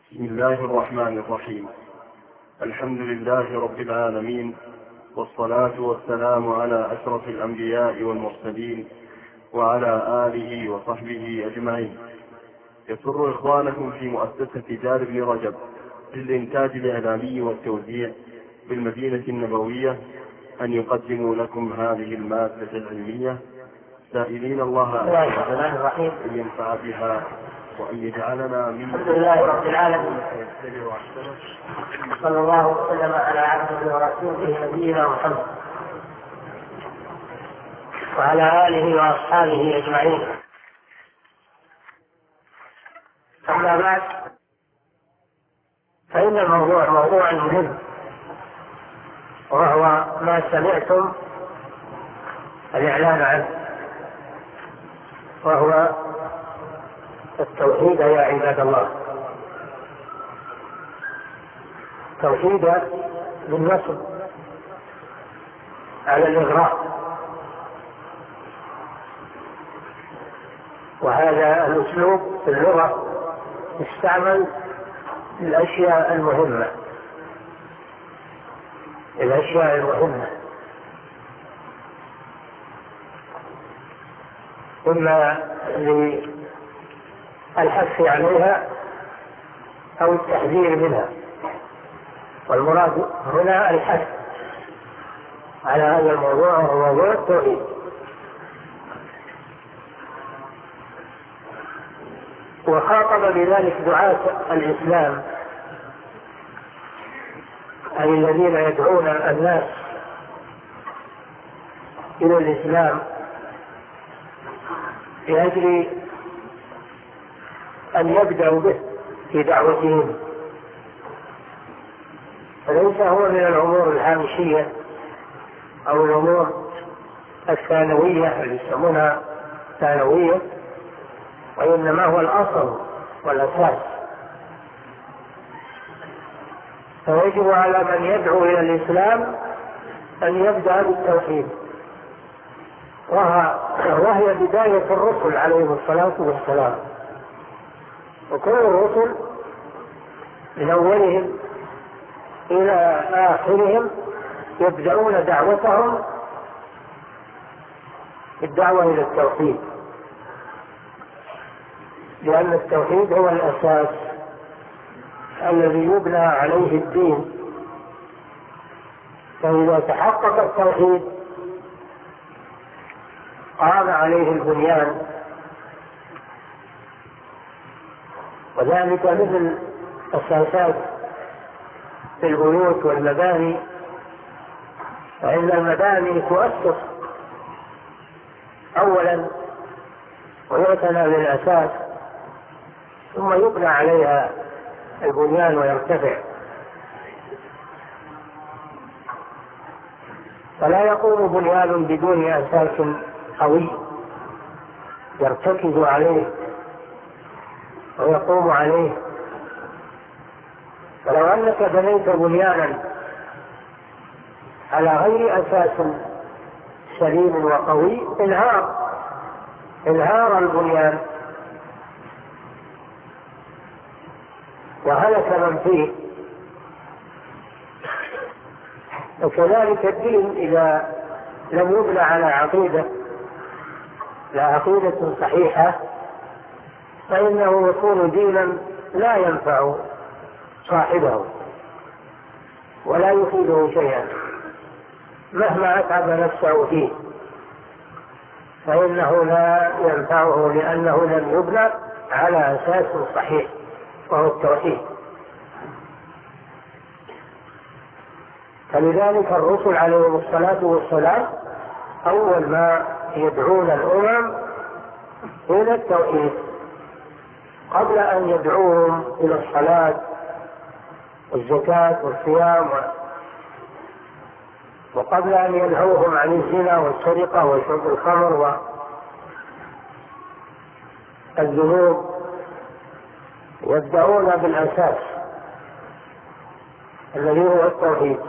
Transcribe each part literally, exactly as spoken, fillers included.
بسم الله الرحمن الرحيم. الحمد لله رب العالمين، والصلاة والسلام على أشرف الأنبياء والمرسلين وعلى آله وصحبه أجمعين. يسر إخوانكم في مؤسسة دار ابن رجب للإنتاج الإعلامي والتوزيع بالمدينة النبوية أن يقدموا لكم هذه المادة العلمية، سائلين الله عز وجل أن ينفع بها وأن يجعلنا من الحمد لله رب العالمين، صلى الله وسلم على عبده ورسوله نبينا محمد وعلى آله وأصحابه أجمعين. أما بعد، فإن الموضوع موضوع مهم، وهو ما سمعتم الإعلان عنه، وهو التوحيد يا عباد الله. توحيد بالنصب على الإغراء، وهذا الأسلوب في اللغة يستعمل الأشياء المهمة الأشياء المهمة إما للحث عليها أو التحذير منها، والمراد هنا الحث على هذا الموضوع وهو موضوع التوحيد. وخاطب بذلك دعاة الإسلام، أي الذين يدعون الناس إلى الإسلام لأجل أن يبدأوا به في دعوتهم، فليس هو من الأمور الهامشية أو الأمور الثانوية اللي يسمونها ثانوية، وإنما هو الأصل والأساس. فيجب على من يدعو إلى الإسلام أن يبدأ بالتوحيد، وهي بداية الرسل عليهم الصلاة والسلام. وكل الرسل من أولهم إلى آخرهم يبدأون دعوتهم بالدعوة إلى التوحيد، لأن التوحيد هو الأساس الذي يبنى عليه الدين. فإذا تحقق التوحيد قام عليه البنيان، وذلك مثل أساسات في البيوت والمباني، فإن المباني تؤسس أولا ويعتنى بالأساس، ثم يبنى عليها البنيان ويرتفع. فلا يقوم بنيان بدون أساس قوي يرتكز عليه ويقوم عليه. فلو أنك بنيت بنيانا على غير أساس سليم وقوي انهار انهار البنيان وهلك من فيه. وكذلك الدين إذا لم يبنى على عقيدة لا عقيدة صحيحة فإنه يكون دينا لا ينفع صاحبه ولا يفيده شيئا، مهما أتعب نفسه فيه فإنه لا ينفعه، لأنه لم يبنى على أساس صحيح وهو التوحيد. فلذلك الرسل عليهم الصلاة والسلام أول ما يدعون الأمم إلى التوحيد قبل أن يدعوهم إلى الصلاة والزكاة والصيام، وقبل أن يدعوهم عن الزنا والسرقة وشرب الخمر والذنوب، يبدأون بالأساس الذي هو التوحيد.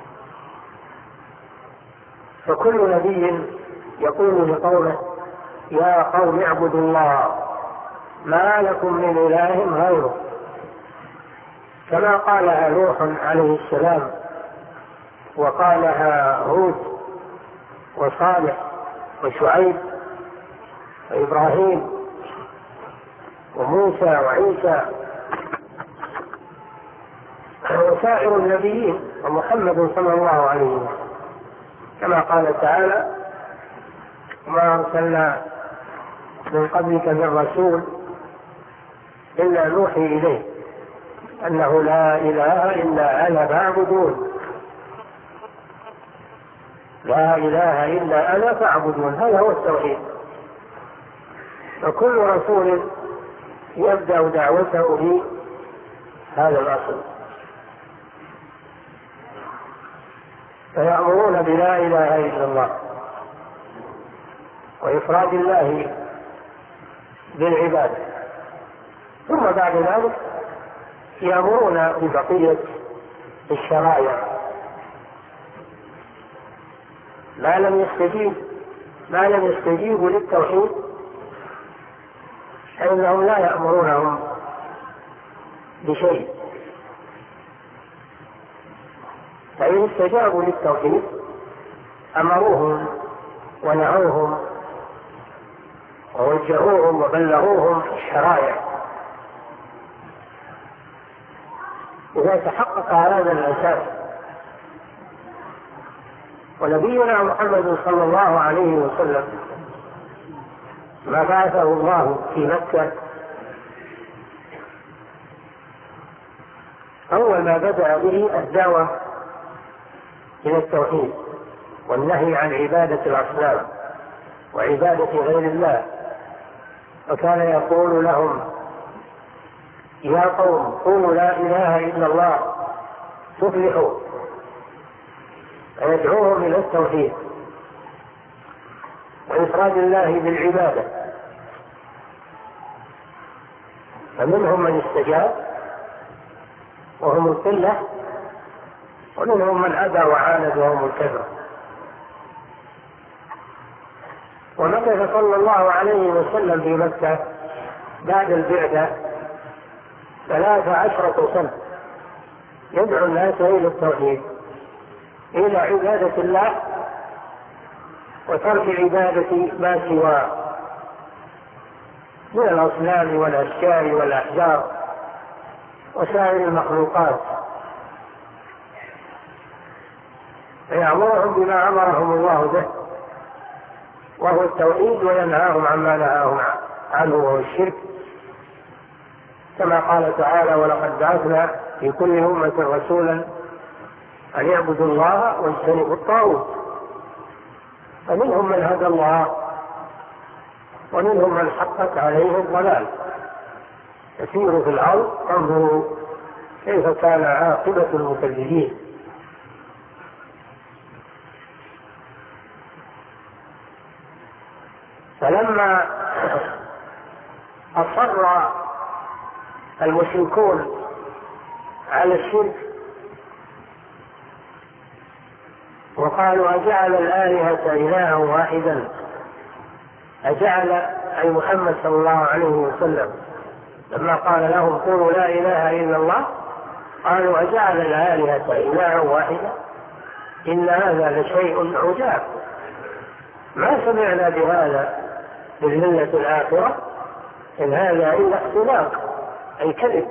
فكل نبي يقول لقومه: يا قوم اعبدوا الله ما لكم من إله غيره. كما قالها نوح عليه السلام، وقالها هود وصالح وشعيب وإبراهيم وموسى وعيسى وسائر النبيين ومحمد صلى الله عليه وسلم، كما قال تعالى: ما أرسلنا من قبلك من رسول إلا نوحي إليه أنه لا إله إلا أنا فاعبدون. لا إله إلا أنا فاعبدون، هذا هو التوحيد. وكل رسول يبدأ دعوته بهذا الأصل، فيأمرون بلا إله إلا الله وإفراد الله بالعبادة، ثم بعد ذلك يأمرون ببقية الشرائع. ما لم يستجيب ما لم يستجيبوا للتوحيد فإنهم لا يأمرونهم بشيء، فإن استجابوا للتوحيد أمروهم ونهوهم ووجهوهم وبلغوهم الشرائع. إذا تحقق هذا الأساس، ونبينا محمد صلى الله عليه وسلم ما بعثه الله في مكة، أول ما بدأ به الدعوة إلى التوحيد والنهي عن عبادة الأصنام وعبادة غير الله، وكان يقول لهم: يا قوم قولوا لا إله إلا الله تفلحوا، ويدعوهم إلى التوحيد وإفراد الله بالعبادة. فمنهم من استجاب وهم القلة، ومنهم من أبى وعاند وهم الكثرة. ومكث صلى الله عليه وسلم في مكة بعد البعثة ثلاث عشرة سنة يدعو الناس إلى التوحيد، إلى عبادة الله وترك عبادة ما سواه من الأصنام والأشجار والأحجار وسائر المخلوقات، فيأمرهم بما أمرهم الله به وهو التوحيد، وينهاهم عما نهاهم عنه وهو الشرك، كما قال تعالى: ولقد بعثنا في كل أمة رسولا أن يعبدوا الله واجتنبوا الطاغوت. فمنهم من هدى الله ومنهم من حقت عليه الضلال. يسير في الأرض انظروا كيف كان عاقبة المكذبين. فلما أصر المشركون على الشرك وقالوا: أجعل الآلهة إلها واحدا، أجعل أي محمد صلى الله عليه وسلم لما قال لهم قولوا لا إله إلا الله قالوا: أجعل الآلهة إلها واحدا إن هذا لشيء عجاب، ما سمعنا بهذا بالملة الآخرة إن هذا إلا اختلاق، أي كذب.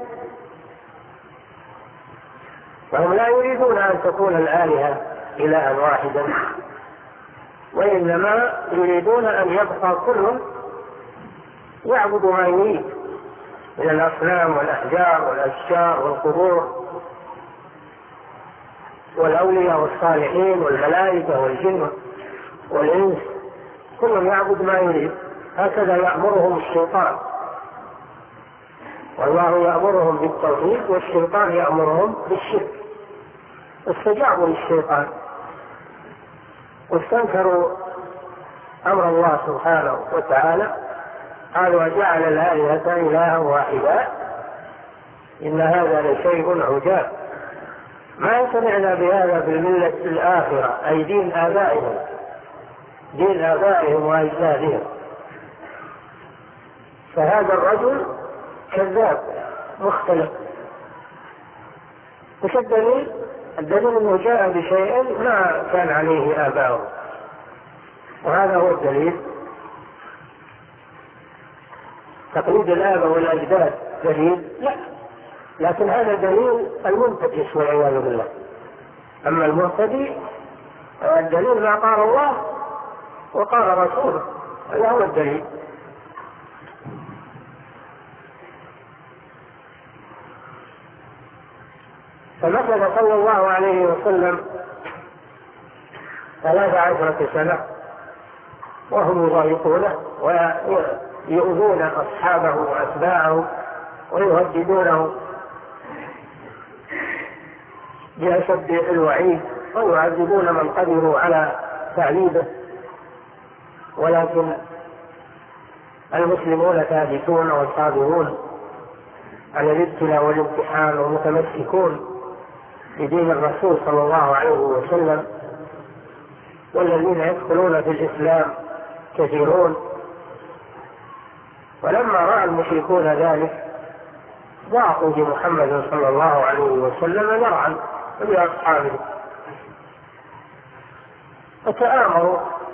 فهم لا يريدون أن تكون الآلهة إلها واحدا، وإنما يريدون أن يبقى كل يعبد ما يريد من الأصنام والأحجار والأشجار والقبور والأولياء والصالحين والملائكة والجن والإنس، كل يعبد ما يريد. هكذا يأمرهم الشيطان، والله يأمرهم بالتوحيد والشيطان يأمرهم بالشرك. استجابوا للشيطان واستنكروا أمر الله سبحانه وتعالى، قالوا: أجعل الآلهة إلها واحدا إن هذا لشيء عجاب، ما سمعنا بهذا في الملة الآخرة، أي دين آبائهم دين آبائهم وأجدادهم. فهذا الرجل كذاب مختلف، وش الدليل؟ الدليل أنه جاء بشيء ما كان عليه آباؤه، وهذا هو الدليل. تقليد الآباء والأجداد دليل؟ لا، لكن هذا دليل المنتكس والعياذ بالله. أما المهتدي الدليل ما قال الله وقال رسوله، هذا هو الدليل. فمكث صلى الله عليه وسلم ثلاث عشرة سنة وهم يضايقونه ويؤذون أصحابه وأتباعه ويهددونه بأشد الوعيد ويعذبون من قدروا على تعذيبه، ولكن المسلمون ثابتون وصابرون على الابتلاء والامتحان ومتمسكون بدين الرسول صلى الله عليه وسلم، والذين يدخلون في الإسلام كثيرون. ولما رأى المشركون ذلك ضاقوا بمحمد صلى الله عليه وسلم ذرعا وبأصحابه، فتآمروا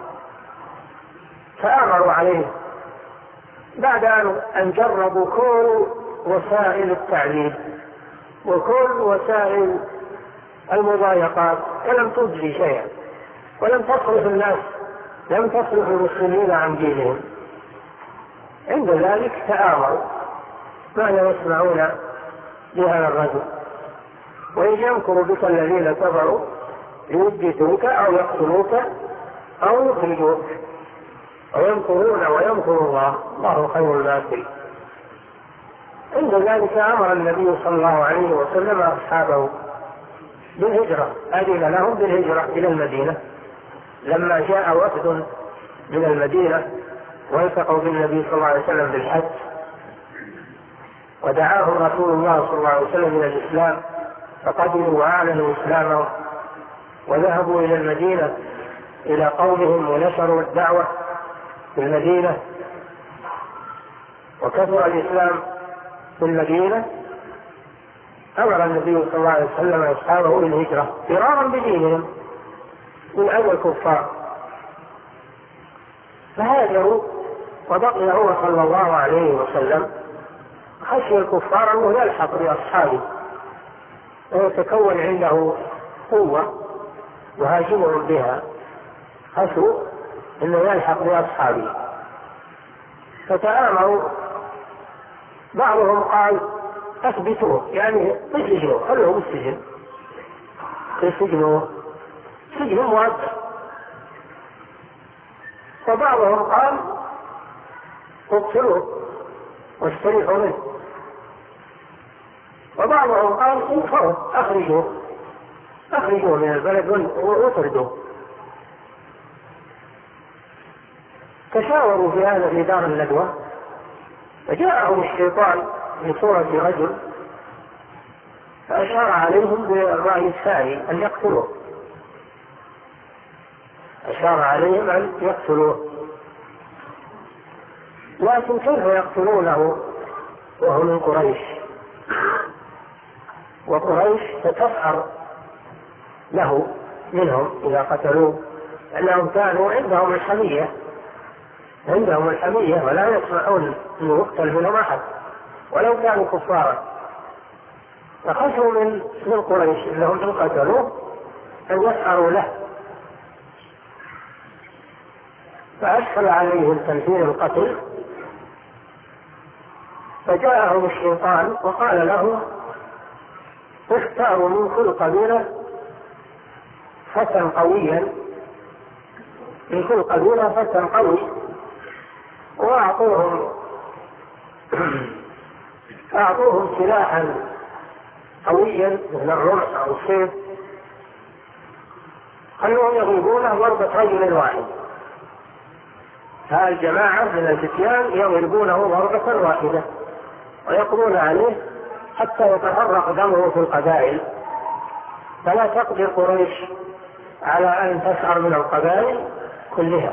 تآمروا عليه بعد أن جربوا كل وسائل التعذيب وكل وسائل المضايقات ولم تجزي شيئا، ولم تصرف الناس لم تصرف المسلمين عن دينهم. عند ذلك تآمروا ماذا يسمعون بهذا الرجل، وإن يمكر بك الذين كفروا ليثبتوك أو يقتلوك أو يخرجوك ويمكرون ويمكر الله الله خير الماكرين. عند ذلك أمر النبي صلى الله عليه وسلم أصحابه بالهجرة، أذن لهم بالهجرة إلى المدينة لما جاء وفد من المدينة والتقوا بالنبي صلى الله عليه وسلم بالحج، ودعاهم رسول الله صلى الله عليه وسلم إلى الإسلام فقدموا وأعلنوا إسلامهم وذهبوا إلى المدينة إلى قومهم ونشروا الدعوة في المدينة، وكثر الإسلام في المدينة. أمر النبي صلى الله عليه وسلم أصحابه بالهجرة فرارا بدينهم من أذى الكفار، فهاجروا وبقي هو صلى الله عليه وسلم خشي الكفار أنه يلحق بأصحابه ويتكون عنده قوة يهاجمهم بها، خشوا أنه يلحق بأصحابه فتآمروا. بعضهم قال أثبتوه يعني تسجنوه خلوه بالسجن تسجنوه سجن مؤبد، وبعضهم قال اقتلوه واستريحوا منه، وبعضهم قال انفروا اخرجوه اخرجوه من البلد واطردوه. تشاوروا في هذا في دار الندوة، فجاءهم الشيطان في صورة رجل فأشار عليهم بالرأي الثاني أن يقتلوه، أشار عليهم أن يقتلوه، لكن كيف يقتلونه وهو من قريش، وقريش ستسعر له منهم إذا قتلوه، لأنهم كانوا عندهم الحمية عندهم الحمية ولا يسمعون أن يقتل منهم أحد ولو كانوا كفارا، فخشوا من من قريش أنهم إن قتلوه أن يسعروا له، فأشكل عليهم تنفيذ القتل. فجاءهم الشيطان وقال له اختاروا من كل قبيلة فتى قويا من كل قبيلة فتى قوي وأعطوهم أعطوهم سلاحا قويا مثل الرمح أو السيف، خلوهم يضربونه ضربة رجل واحد. هذه الجماعة من الفتيان يضربونه ضربة واحدة ويقضون عليه حتى يتفرق دمه في القبائل، فلا تقدر قريش على أن تسعر من القبائل كلها.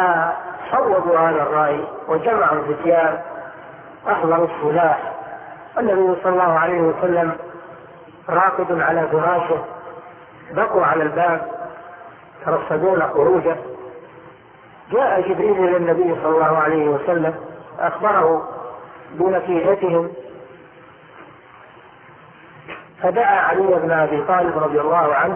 فصوبوا هذا الرأي وجمعوا الفتيان أحضروا السلاح النبي صلى الله عليه وسلم راقد على فراشه، بقوا على الباب يرصدون خروجه. جاء جبريل إلى النبي صلى الله عليه وسلم أخبره بنتيجتهم، فدعا علي بن أبي طالب رضي الله عنه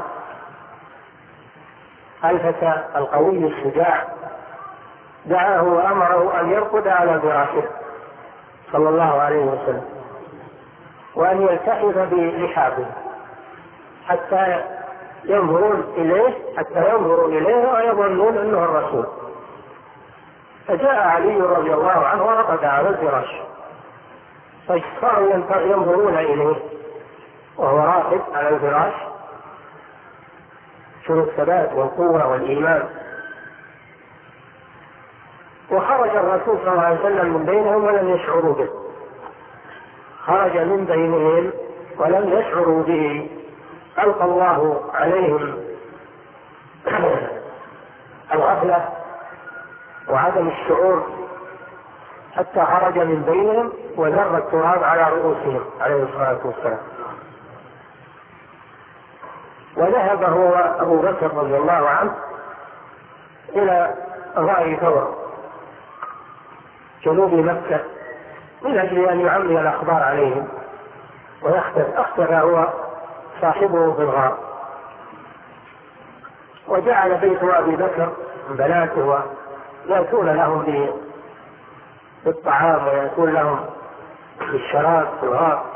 الفتى القوي الشجاع، دعاه وأمره أن يرقد على فراشه صلى الله عليه وسلم، وأن يلتحف بلحافه حتى ينظرون إليه حتى ينظروا إليه ويظنون أنه الرسول. فجاء علي رضي الله عنه ورقد على الفراش، فصاروا ينظرون إليه وهو راقد على الفراش، شوف الثبات والقوة والإيمان. وخرج الرسول صلى الله عليه وسلم من بينهم ولم يشعروا به، خرج من بينهم ولم يشعروا به، ألقى الله عليهم الغفلة وعدم الشعور حتى خرج من بينهم وذر التراب على رؤوسهم عليه الصلاة والسلام. وذهب هو أبو بكر رضي الله عنه إلى غار ثور جنوب مكة من أجل أن يعمي الأخبار عليهم ويختفي. اختفى هو صاحبه في الغار، وجعل بيت أبي بكر بناته يأتون لهم بالطعام ويأتون لهم بالشراب في الغار.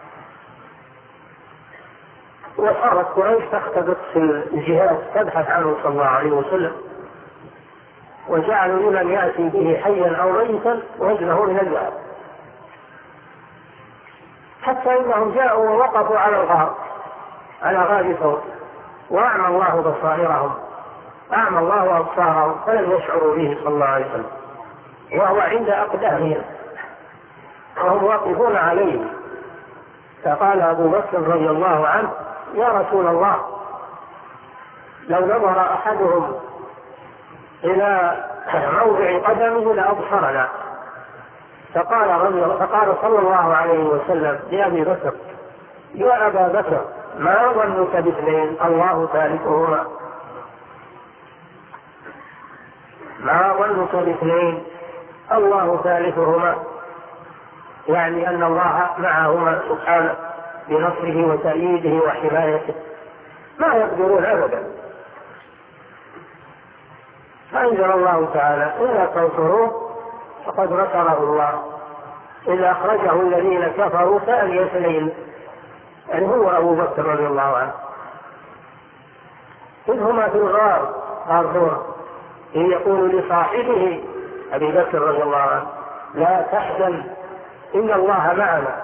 وصارت قريش تختبط في الجهاد تبحث عنه صلى الله عليه وسلم، وجعلوا لمن يأتي به حيا أو ميتا وزنه من الذهب، حتى إنهم جاءوا ووقفوا على الغار على غار ثور، وأعمى الله بصائرهم أعمى الله أبصارهم فلم يشعروا به صلى الله عليه وسلم، وهو عند أقدامهم وهم واقفون عليه. فقال أبو بكر رضي الله عنه: يا رسول الله، لو نظر أحدهم إلى موضع قدمه لأبصرنا. فقال, فقال صلى الله عليه وسلم لأبي بكر: يا أبا بكر، ما ظنك باثنين الله ثالثهما؟ ما ظنك باثنين الله ثالثهما؟ يعني أن الله معهما سبحانه بنصره وتأييده وحمايته، ما يقدرون أبدا. فأنزل الله تعالى: إلا تنصروه فقد نصره الله إذ أخرجه الذين كفروا ثاني اثنين، يعني هو أبو بكر رضي الله عنه، إذ هما في الغار غار ثور، إذ يقول لصاحبه أبي بكر رضي الله عنه: لا تحزن إن الله معنا.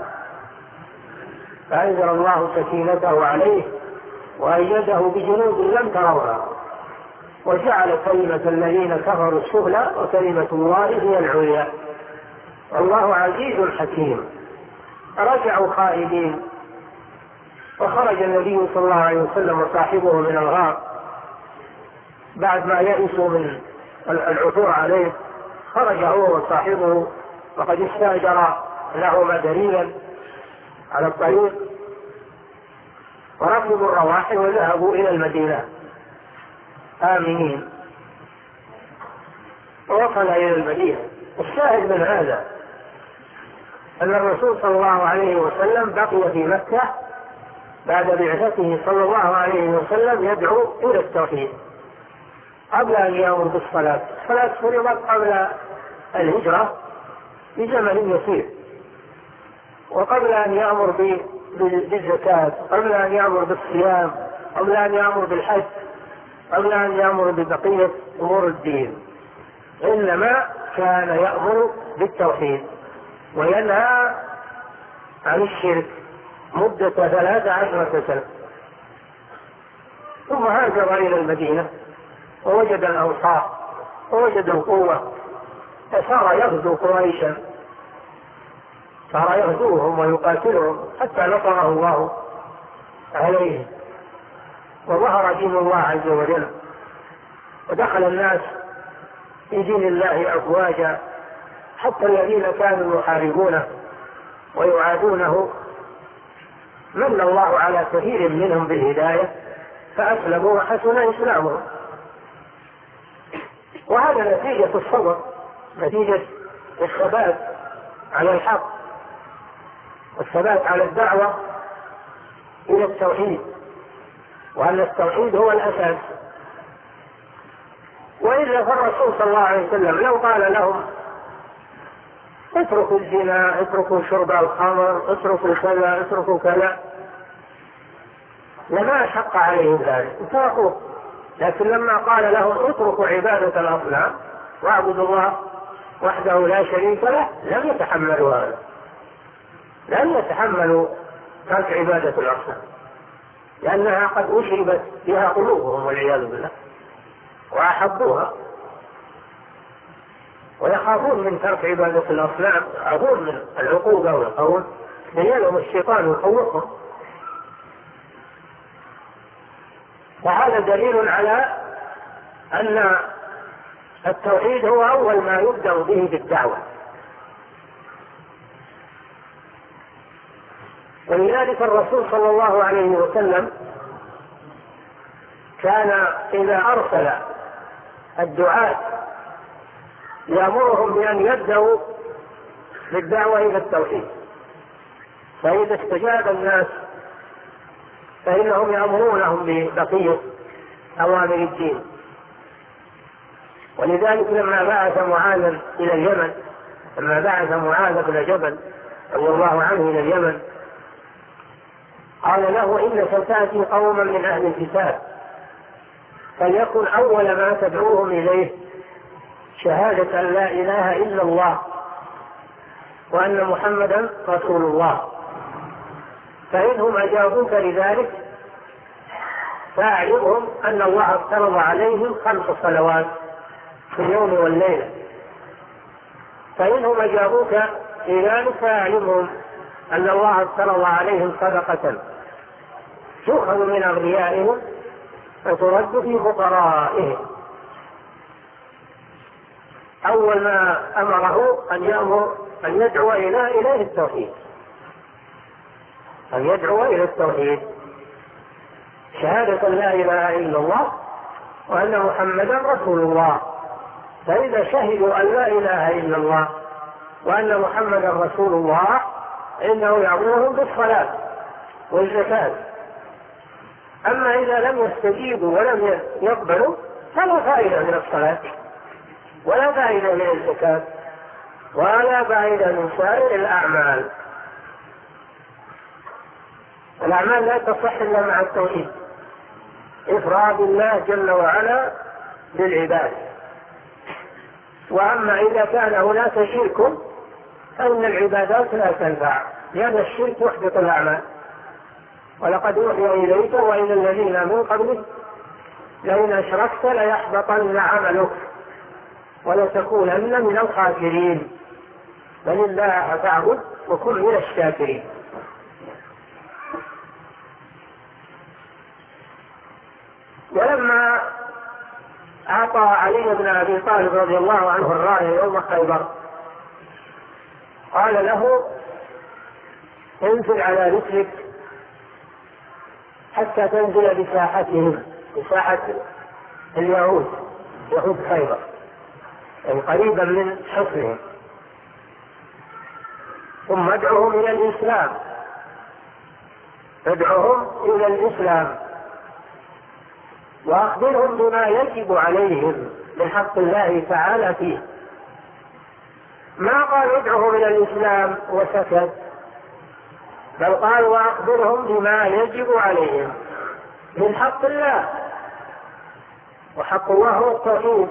فأنزل الله سكينته عليه وأيده بجنود لم تروها، وجعل كلمة الذين كفروا السفلى وكلمة الله هي العليا، والله عزيز حكيم. رجعوا خائبين، وخرج النبي صلى الله عليه وسلم وصاحبه من الغار بعد ما يئسوا من العثور عليه. خرج هو وصاحبه وقد استأجر لهما دليلا على الطريق، وركبوا الرواحل وذهبوا إلى المدينة آمنين، ووصل إلى المدينة. الشاهد من هذا أن الرسول صلى الله عليه وسلم بقي في مكة بعد بعثته صلى الله عليه وسلم يدعو إلى التوحيد قبل أن يأمر بالصلاة. الصلاة فرضت قبل الهجرة بزمن يسير، وقبل أن يأمر بالزكاة، قبل أن يأمر بالصيام، قبل أن يأمر بالحج، قبل أن يأمر ببقية أمور الدين، إنما كان يأمر بالتوحيد وينهى عن الشرك مدة ثلاث عشرة سنة. ثم هاجر إلى المدينة ووجد الأوصاف ووجد القوة، فصار يغزو قريشا، صار يغزوهم ويقاتلهم حتى نصره الله عليهم، وظهر دين الله عز وجل، ودخل الناس في دين الله أفواجا، حتى الذين كانوا يحاربونه ويعادونه من الله على كثير منهم بالهداية فأسلموا وحسن إسلامهم. وهذا نتيجة الصبر، نتيجة الثبات على الحق والثبات على الدعوة إلى التوحيد، وأن التوحيد هو الأساس. وإلا فالرسول صلى الله عليه وسلم لو قال لهم اتركوا الزنا، اتركوا شرب الخمر، اتركوا كذا، اتركوا كذا، لما شق عليهم ذلك اتركوه. لكن لما قال لهم اتركوا عبادة الأصنام واعبدوا الله وحده لا شريك له لم يتحملوا هذا، لم يتحملوا ترك عبادة الأصنام، لأنها قد أشربت بها قلوبهم والعياذ بالله وأحبوها، ويخافون من ترك عبادة الأصنام، يخافون من العقوبة والقول، لأنهم الشيطان يخوفهم. وهذا دليل على أن التوحيد هو أول ما يبدأ به بالدعوة. ولذلك الرسول صلى الله عليه وسلم كان إذا أرسل الدعاة يأمرهم بأن يبدأوا بالدعوة إلى التوحيد، فإذا استجاب الناس فإنهم يأمرونهم ببقية أوامر الدين. ولذلك لما بعث معاذ إلى اليمن، لما بعث معاذ بن جبل رضي الله عنه إلى اليمن، قال له إنك تأتي قوما من أهل الكتاب فليكن أول ما تدعوهم إليه شهادة أن لا إله إلا الله وأن محمدا رسول الله، فإنهم أجابوك لذلك فأعلمهم أن الله افترض عليهم خمس صلوات في اليوم والليلة، فإنهم أجابوك لذلك فأعلمهم أن الله افترض عليهم صدقة تؤخذ من أغنيائهم فترد في فقرائهم. أول ما أمره أن يأمر أن يدعو إلى إله التوحيد، أن يدعو إلى التوحيد شهادة لا إله إلا الله وأن محمدا رسول الله. فإذا شهدوا أن لا إله إلا الله وأن محمدا رسول الله إنه يأمرهم بالصلاة والزكاة. أما إذا لم يستجيبوا ولم يقبلوا فلا فائدة من الصلاة ولا فائدة من الزكاة ولا فائدة من سائر الأعمال. الأعمال لا تصح إلا مع التوحيد، إفراد الله جل وعلا بالعباد. وأما إذا كان هناك شرك فإن العبادات لا تنفع، لأن الشرك يحبط الأعمال. ولقد أوحي إليك وإلى الذين من قبلك لئن أشركت ليحبطن عملك ولتكونن من الخاسرين، بل الله فاعبد وكن من الشاكرين. ولما أعطى علي بن أبي طالب رضي الله عنه الراية يوم خيبر قال له انزل على رسلك حتى تنزل بساحتهم، بساحة اليهود، يهود خيبر، يعني قريبا من حصنهم، ثم ادعوهم إلى الإسلام، ادعوهم إلى الإسلام وأخبرهم بما يجب عليهم من حق الله تعالى فيه. ما قال ادعوهم إلى الإسلام وسكت، بل قال وأخبرهم بما يجب عليهم من حق الله، وحق الله هو التوحيد،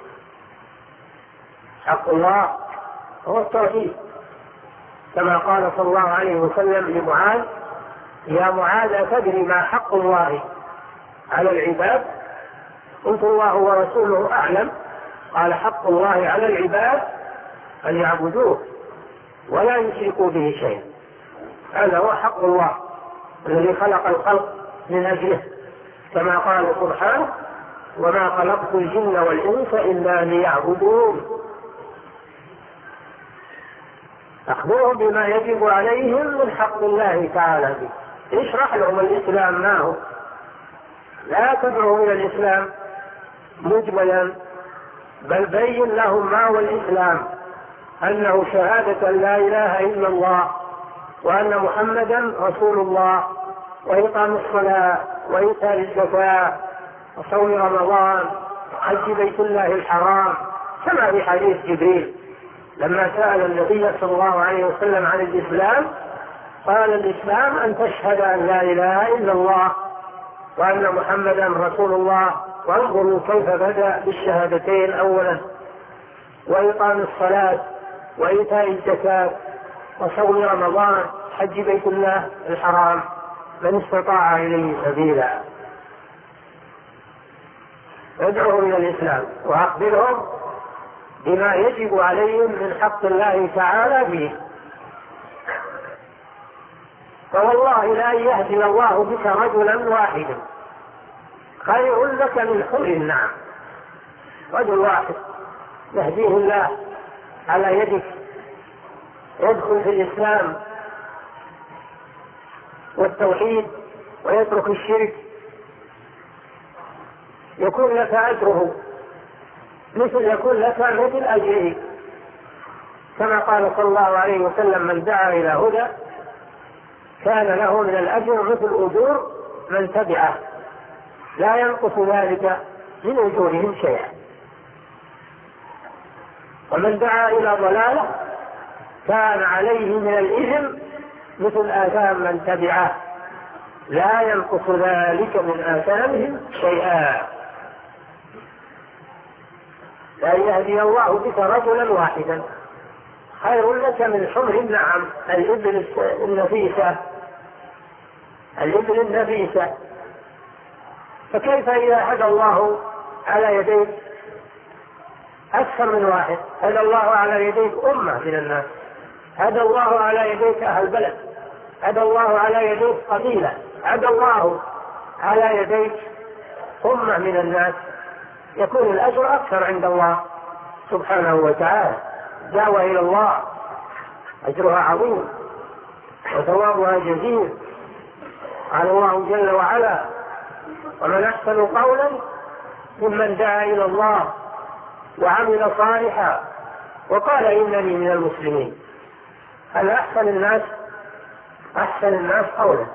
حق الله هو التوحيد، كما قال صلى الله عليه وسلم لمعاذ يا معاذ أتدري ما حق الله على العباد؟ قلت الله ورسوله أعلم. قال حق الله على العباد أن يعبدوه ولا يشركوا به شيئا، هذا هو حق الله الذي خلق الخلق من أجله، كما قال سبحانه وما خلقت الجن والإنس إلا ليعبدون. أخبرهم بما يجب عليهم من حق الله تعالى به. اشرح لهم الإسلام ما هو، لا تدعو إلى الإسلام مجملا، بل بين لهم ما هو الإسلام، أنه شهادة لا إله إلا الله وأن محمدا رسول الله، وإقام الصلاة وإيتاء الزكاة وصوم رمضان وحج بيت الله الحرام، كما في حديث جبريل لما سأل النبي صلى الله عليه وسلم عن الإسلام قال: الإسلام أن تشهد أن لا إله إلا الله وأن محمدا رسول الله. وانظروا كيف بدأ بالشهادتين أولا، وإقام الصلاة وإيتاء الزكاة وصوم رمضان حج بيت الله الحرام من استطاع إليه سبيلا. ادعوهم إلى الإسلام وأخبرهم بما يجب عليهم من حق الله تعالى فيه. فوالله لا يهدي الله بك رجلا واحدا خير لك من حمر النعم. رجل واحد يهديه الله على يدك يدخل في الإسلام والتوحيد ويترك الشرك، يكون لك أجره مثل يكون لك مثل أجره، كما قال صلى الله عليه وسلم: من دعا إلى هدى كان له من الأجر مثل أجور من تبعه لا ينقص ذلك من أجورهم شيئا. ومن دعا إلى ضلالة كان عليه من الإثم مثل آثام من تبعه لا ينقص ذلك من آثامهم شيئا. لا يهدي الله بك رجلا واحدا خير لك من حمر النعم، الإبل النفيسة الإبل النفيسة. فكيف إذا هدى الله على يديك أكثر من واحد؟ هدى الله على يديك أمة من الناس، هدى الله على يديك أهل بلد، هدى الله على يديك قبيلة، هدى الله على يديك أمة من الناس، يكون الأجر أكثر عند الله سبحانه وتعالى. دعوة إلى الله أجرها عظيم وثوابها جزيل. قال الله جل وعلا: ومن أحسن قولا ممن دعا إلى الله وعمل صالحا وقال إنني من المسلمين. هذا أحسن الناس أحسن الناس قولا.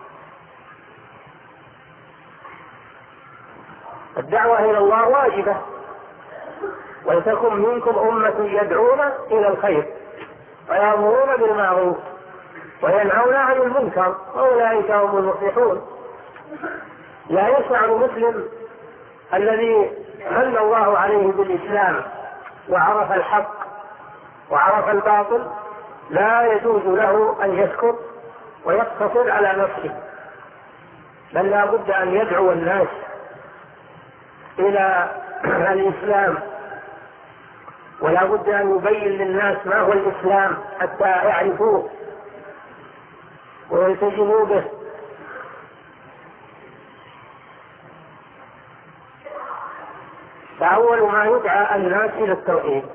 الدعوة إلى الله واجبة، ولتكن منكم أمة يدعون إلى الخير ويأمرون بالمعروف وينهون عن المنكر وأولئك هم المفلحون. لا يسع المسلم الذي من الله عليه بالإسلام وعرف الحق وعرف الباطل، لا يجوز له أن يسكت ويقتصر على نفسه، بل لا بد أن يدعو الناس إلى الإسلام، ولا بد أن يبين للناس ما هو الإسلام حتى يعرفوه ويلتزموا به. فأول ما يدعى الناس إلى التوحيد،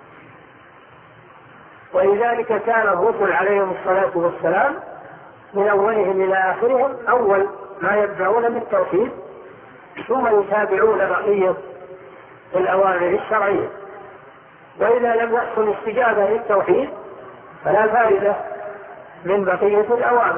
ولذلك كان الرسل عليهم الصلاة والسلام من أولهم إلى آخرهم أول ما يبدأون بالتوحيد، ثم يتابعون بقية الأوامر الشرعية. وإذا لم يحصل استجابة للتوحيد فلا فائدة من بقية الأوامر،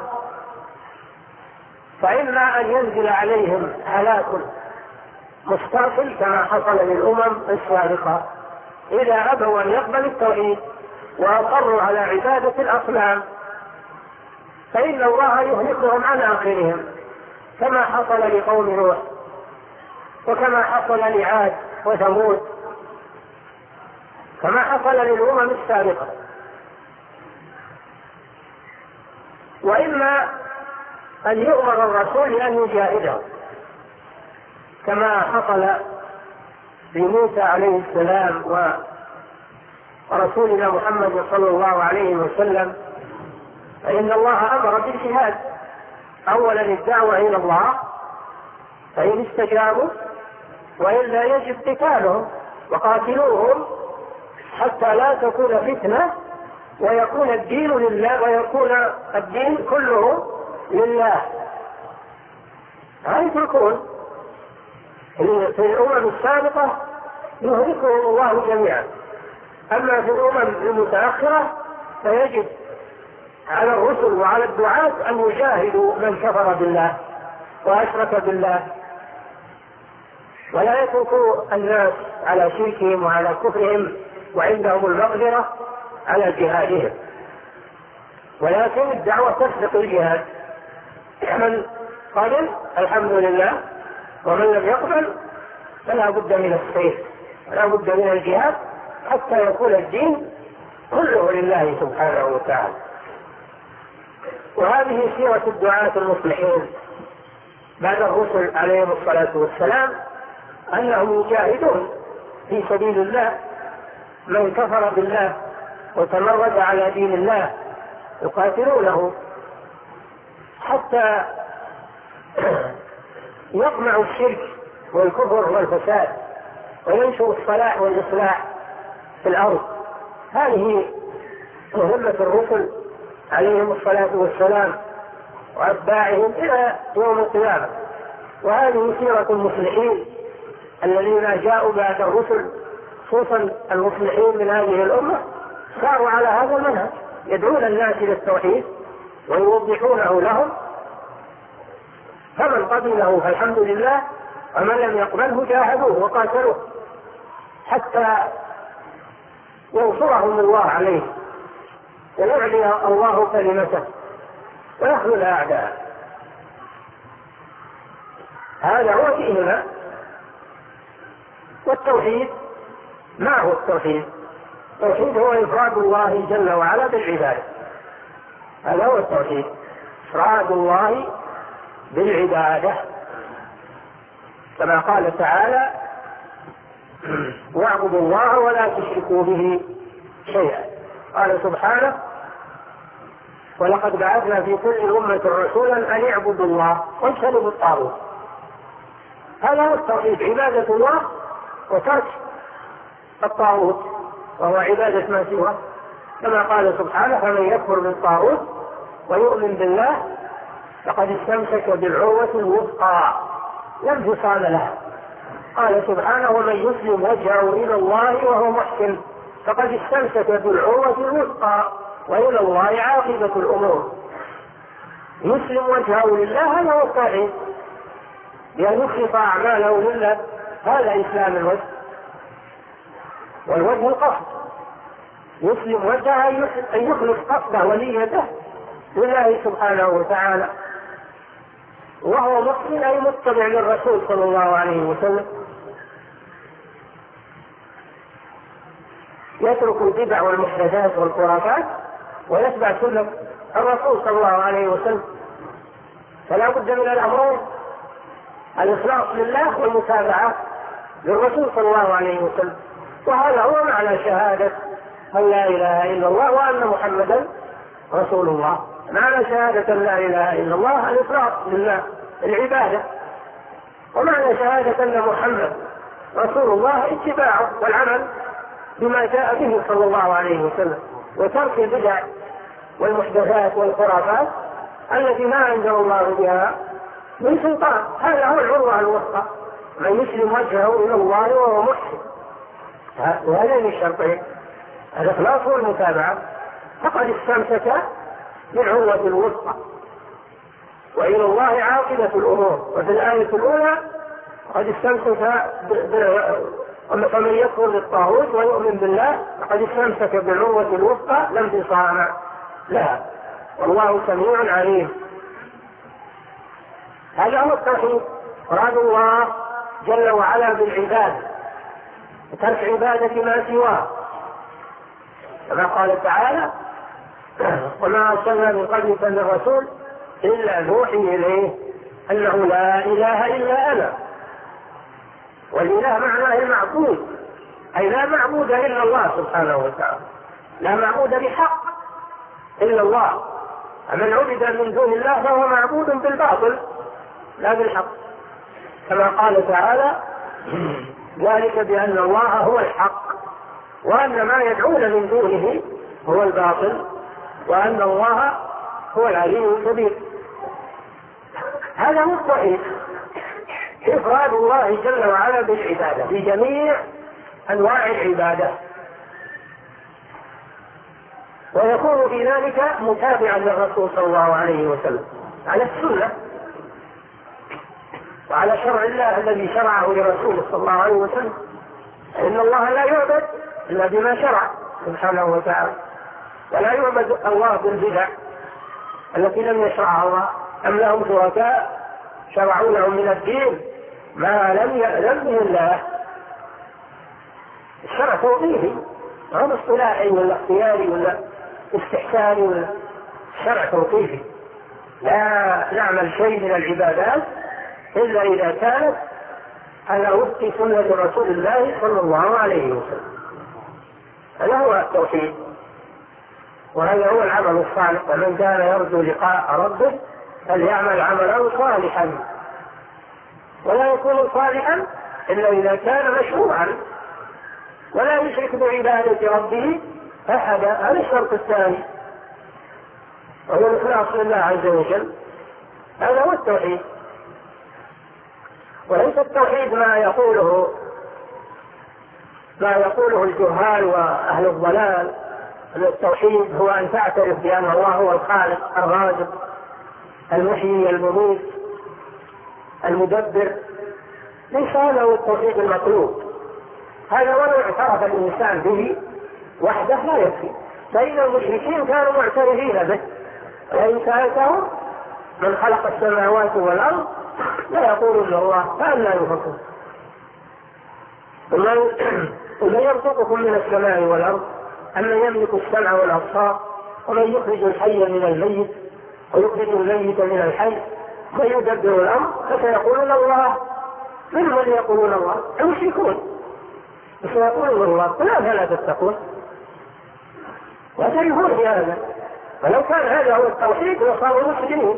فإما أن ينزل عليهم هلاك مسترسل كما حصل للأمم السابقة إذا أبوا أن يقبلوا التوحيد وأصروا على عبادة الأصنام، فإن الله يهلكهم عن آخرهم كما حصل لقوم نوح وكما حصل لعاد وثمود كما حصل للأمم السابقة. وإما أن يؤمر الرسول أن يجاهده كما حصل بموسى عليه السلام ورسولنا محمد صلى الله عليه وسلم، فإن الله أمر بالجهاد أولا الدعوة إلى الله، فإن استجابوا وإلا يجب قتالهم وقاتلوهم حتى لا تكون فتنة ويكون الدين لله، ويكون الدين كله لله. هذا يكون في الأمم السابقة يهلكهم الله جميعا، أما في الأمم المتأخرة فيجب على الرسل وعلى الدعاة أن يجاهدوا من كفر بالله وأشرك بالله، ولا يتركوا الناس على شركهم وعلى كفرهم وعندهم المقدرة على جهادهم، ولكن الدعوة تسبق الجهاد. من قبل الحمد لله، ومن لم يقبل فلا بد من السيف، لا بد من الجهاد حتى يكون الدين كله لله سبحانه وتعالى. وهذه سيرة الدعاة المصلحين بعد الرسل عليهم الصلاة والسلام، أنهم يجاهدون في سبيل الله من كفر بالله وتمرد على دين الله، يقاتلونه حتى يقمعوا الشرك والكفر والفساد وينشروا الصلاح والإصلاح في الأرض. هذه مهمة الرسل عليهم الصلاة والسلام وأتباعهم إلى يوم القيامة. وهذه سيرة المصلحين الذين جاءوا بعد الرسل، خصوصا المصلحين من هذه الأمة، صاروا على هذا المنهج، يدعون الناس إلى التوحيد ويوضحونه لهم، فمن قبله فالحمد لله، ومن لم يقبله جاهدوه وقاتلوه حتى ينصرهم الله عليه ويعلي الله كلمته ويخذل أعداءه. هذا هو ديننا. والتوحيد ما هو التوحيد؟ التوحيد هو إفراد الله جل وعلا بالعبادة، هذا هو التوحيد، إفراد الله بالعبادة، كما قال تعالى: واعبدوا الله ولا تشركوا به شيئا. قال سبحانه: ولقد بعثنا في كل أمة رسولا أن اعبدوا الله واجتنبوا الطاغوت. هذا هو التوحيد، عبادة الله وترك الطاغوت وهو عبادة ما سواه، كما قال سبحانه: فمن يكفر بالطاغوت ويؤمن بالله فقد استمسك بالعروة الوثقى لا انفصال لها. قال سبحانه: ومن يسلم وجهه إلى الله وهو محسن فقد استمسك بالعروة الوثقى وإلى الله عاقبة الأمور. يسلم وجهه لله، هذا هو التوحيد، بأن يخلص أعماله لله، هذا إسلام الوجه. والوجه القصد، يسلم وجهه أن يخلص قصده ونيته لله سبحانه وتعالى، وهو محسن أي متبع للرسول صلى الله عليه وسلم، يترك البدع والمحدثات والخرافات ويتبع سنة الرسول صلى الله عليه وسلم. فلا بد من الأمرين: الإخلاص لله والمتابعة للرسول صلى الله عليه وسلم. وهذا هو معنى شهادة أن لا إله إلا الله وأن محمدا رسول الله. معنى شهادة لا إله إلا الله الإخلاص لله العبادة، ومعنى شهادة أن محمد رسول الله اتباعه والعمل بما جاء به صلى الله عليه وسلم، وترك البدع والمحدثات والخرافات التي ما أنزل الله بها من سلطان. هذا هو العروة الوثقى، من يسلم وجهه إلى الله وهو محسن. وهذين الشرطين، الإخلاص والمتابعة، فقد استمسك بالعروة الوثقى وإلى الله عاقبة الأمور. وفي الآية الأولى قد استمسك فمن يكفر بالطاغوت ويؤمن بالله فقد استمسك بالعروة الوثقى لا انفصام لها، والله سميع عليم. هذا هو التوحيد، إفراد الله جل وعلا بالعبادة وترك عبادة ما سواه، كما قال تعالى: وما أرسلنا من قبلك من رسول إلا نوحي إليه أنه لا إله إلا أنا. والإله معناه المعبود، أي لا معبود إلا الله سبحانه وتعالى، لا معبود بحق إلا الله. فمن عبد من دون الله فهو معبود بالباطل لا بالحق، كما قال تعالى: ذلك بأن الله هو الحق وأن ما يدعون من دونه هو الباطل وأن الله هو العلي الكبير. هذا هو التوحيد، إفراد الله جل وعلا بالعبادة بجميع أنواع العبادة، ويكون في ذلك متابعا للرسول صلى الله عليه وسلم على السنة وعلى شرع الله الذي شرعه لرسوله صلى الله عليه وسلم، إن الله لا يعبد إلا بما شرع سبحانه وتعالى، ولا يعبد الله بالبدع التي لم يشرعها الله. أم لهم شركاء شرعوا لهم من الدين ما لم يأذن به الله. الشرع توقيفي، ما هو اصطلاحي ولا اختياري ولا استحساني، ولا الشرع توقيفي. لا نعمل شيء من العبادات إلا إذا كانت على وفق سنة رسول الله صلى الله عليه وسلم. هذا هو التوحيد، وهذا هو العمل الصالح. ومن كان يرجو لقاء ربه فليعمل عملا صالحا، ولا يكون صالحا إلا إذا كان مشروعا، ولا يشرك بعبادة ربه أحدا. هذا الشرط الثاني، وهو الإخلاص لله عز وجل. هذا هو التوحيد، وليس التوحيد ما يقوله ما يقوله الجهال وأهل الضلال. التوحيد هو أن تعترف بأن الله هو الخالق الرازق المحيي المميت المدبر. ليس هذا هو التوحيد المطلوب. هذا ولو اعترف الإنسان به وحده لا يكفي، فإن المشركين كانوا معترفين به. وإن سألتهم من خلق السماوات والأرض لا يقولون الله، فأنى يؤفكون. ومن يرزقكم من السماء والأرض أمن يملك السمع والأبصار ومن يخرج الحي من الميت ويخرج الميت من الحي من يدبر الأمر فسيقولون الله. من من يقولون الله؟ المشركون. فسيقولون الله، فلا تتقون وتعرفون بهذا. ولو كان هذا هو التوحيد لصاروا مسلمين.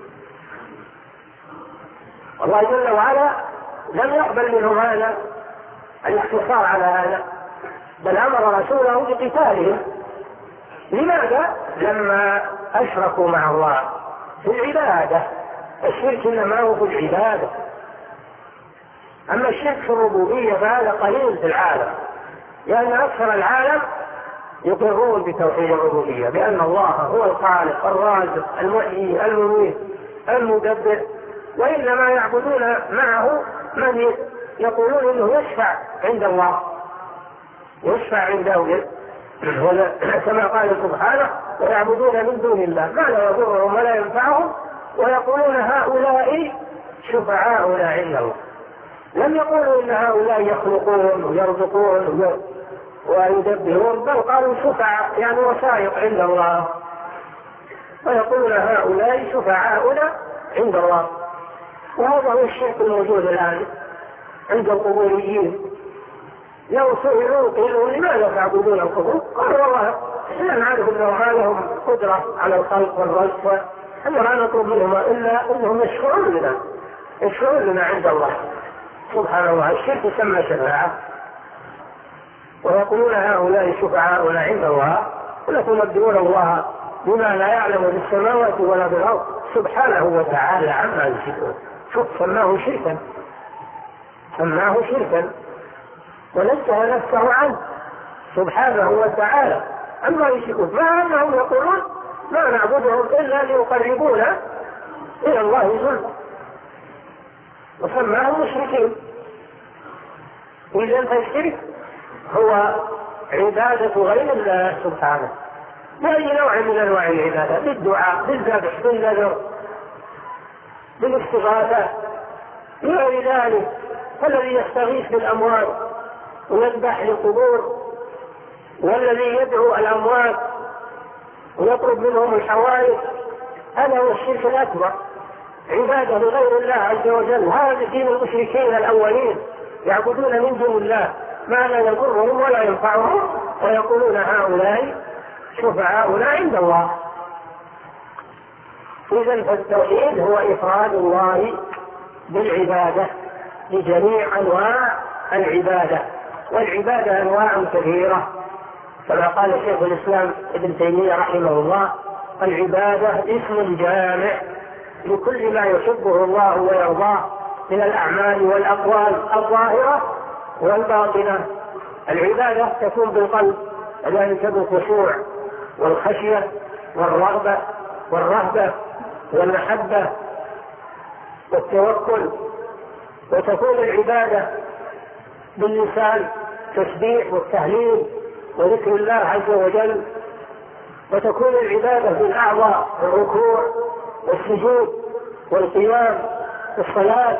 الله جل وعلا لم يقبل منهم هذا الاقتصار على هذا، بل أمر رسوله بقتالهم. لماذا؟ لما أشركوا مع الله في العبادة. الشرك إنما هو في العبادة، أما الشرك في الربوبية فهذا قليل في العالم، لأن أكثر العالم يقرون بتوحيد الربوبية، بأن الله هو الخالق الرازق المحيي المميت المدبر، وإنما يعبدون معه من يقولون إنه يشفع عند الله، يشفع عنده كما قال سبحانه ويعبدون من دون الله ما لا يضرهم ولا ينفعهم ويقولون هؤلاء شفعاؤنا عند الله. لم يقولوا إن هؤلاء يخلقون ويرزقون ويدبرون، بل قالوا شفعاء يعني وسائط عند الله، ويقولون هؤلاء شفعاؤنا عند الله. وهذا هو الشرك الموجود الآن عند القبوريين. لو سئلوا قيلوا لماذا تعبدون القبور؟ قالوا والله إلا نعرف أنهم ما لهم قدرة على الخلق والرزق، أن لا نطلب منهم إلا أنهم يشفعون لنا يشفعون لنا عند الله سبحانه وتعالى. الشرك يسمى شفاعة. ويقولون هؤلاء شفعاؤنا عند الله ولتنبئون الله بما لا يعلم في السماوات ولا في الأرض سبحانه وتعالى عما يشركون. شوف سماه شركا، سماه شركا ونزه نفسه عنه سبحانه وتعالى عما يشركون، مع أنهم يقولون ما نعبدهم إلا ليقربونا إلى الله زلفى، وسماهم مشركين. إذن فالشرك هو عبادة غير الله سبحانه بأي نوع من أنواع العبادة، بالدعاء بالذبح بالنذر بالاستغاثة بغير ذلك. فالذي يستغيث بالأموات ويذبح للقبور، والذي يدعو الأموات ويطلب منهم الحوائج، هذا هو الشرك الأكبر، عبادة لغير الله عز وجل. هذا دين المشركين الأولين، يعبدون من دون الله ما لا يضرهم ولا ينفعهم ويقولون هؤلاء شفعاؤنا عند الله. إذن فالتوحيد هو إفراد الله بالعبادة بجميع أنواع العبادة، والعبادة أنواع كثيرة، كما قال شيخ الإسلام ابن تيمية رحمه الله: العبادة اسم جامع لكل ما يحبه الله ويرضاه من الأعمال والأقوال الظاهرة والباطنة. العبادة تكون بالقلب، وذلك بالخشوع والخشية والرغبة والرهبة والمحبة والتوكل. وتكون العبادة باللسان، تسبيح والتهليل وذكر الله عز وجل. وتكون العبادة بالأعضاء، الركوع والسجود والقيام والصلاة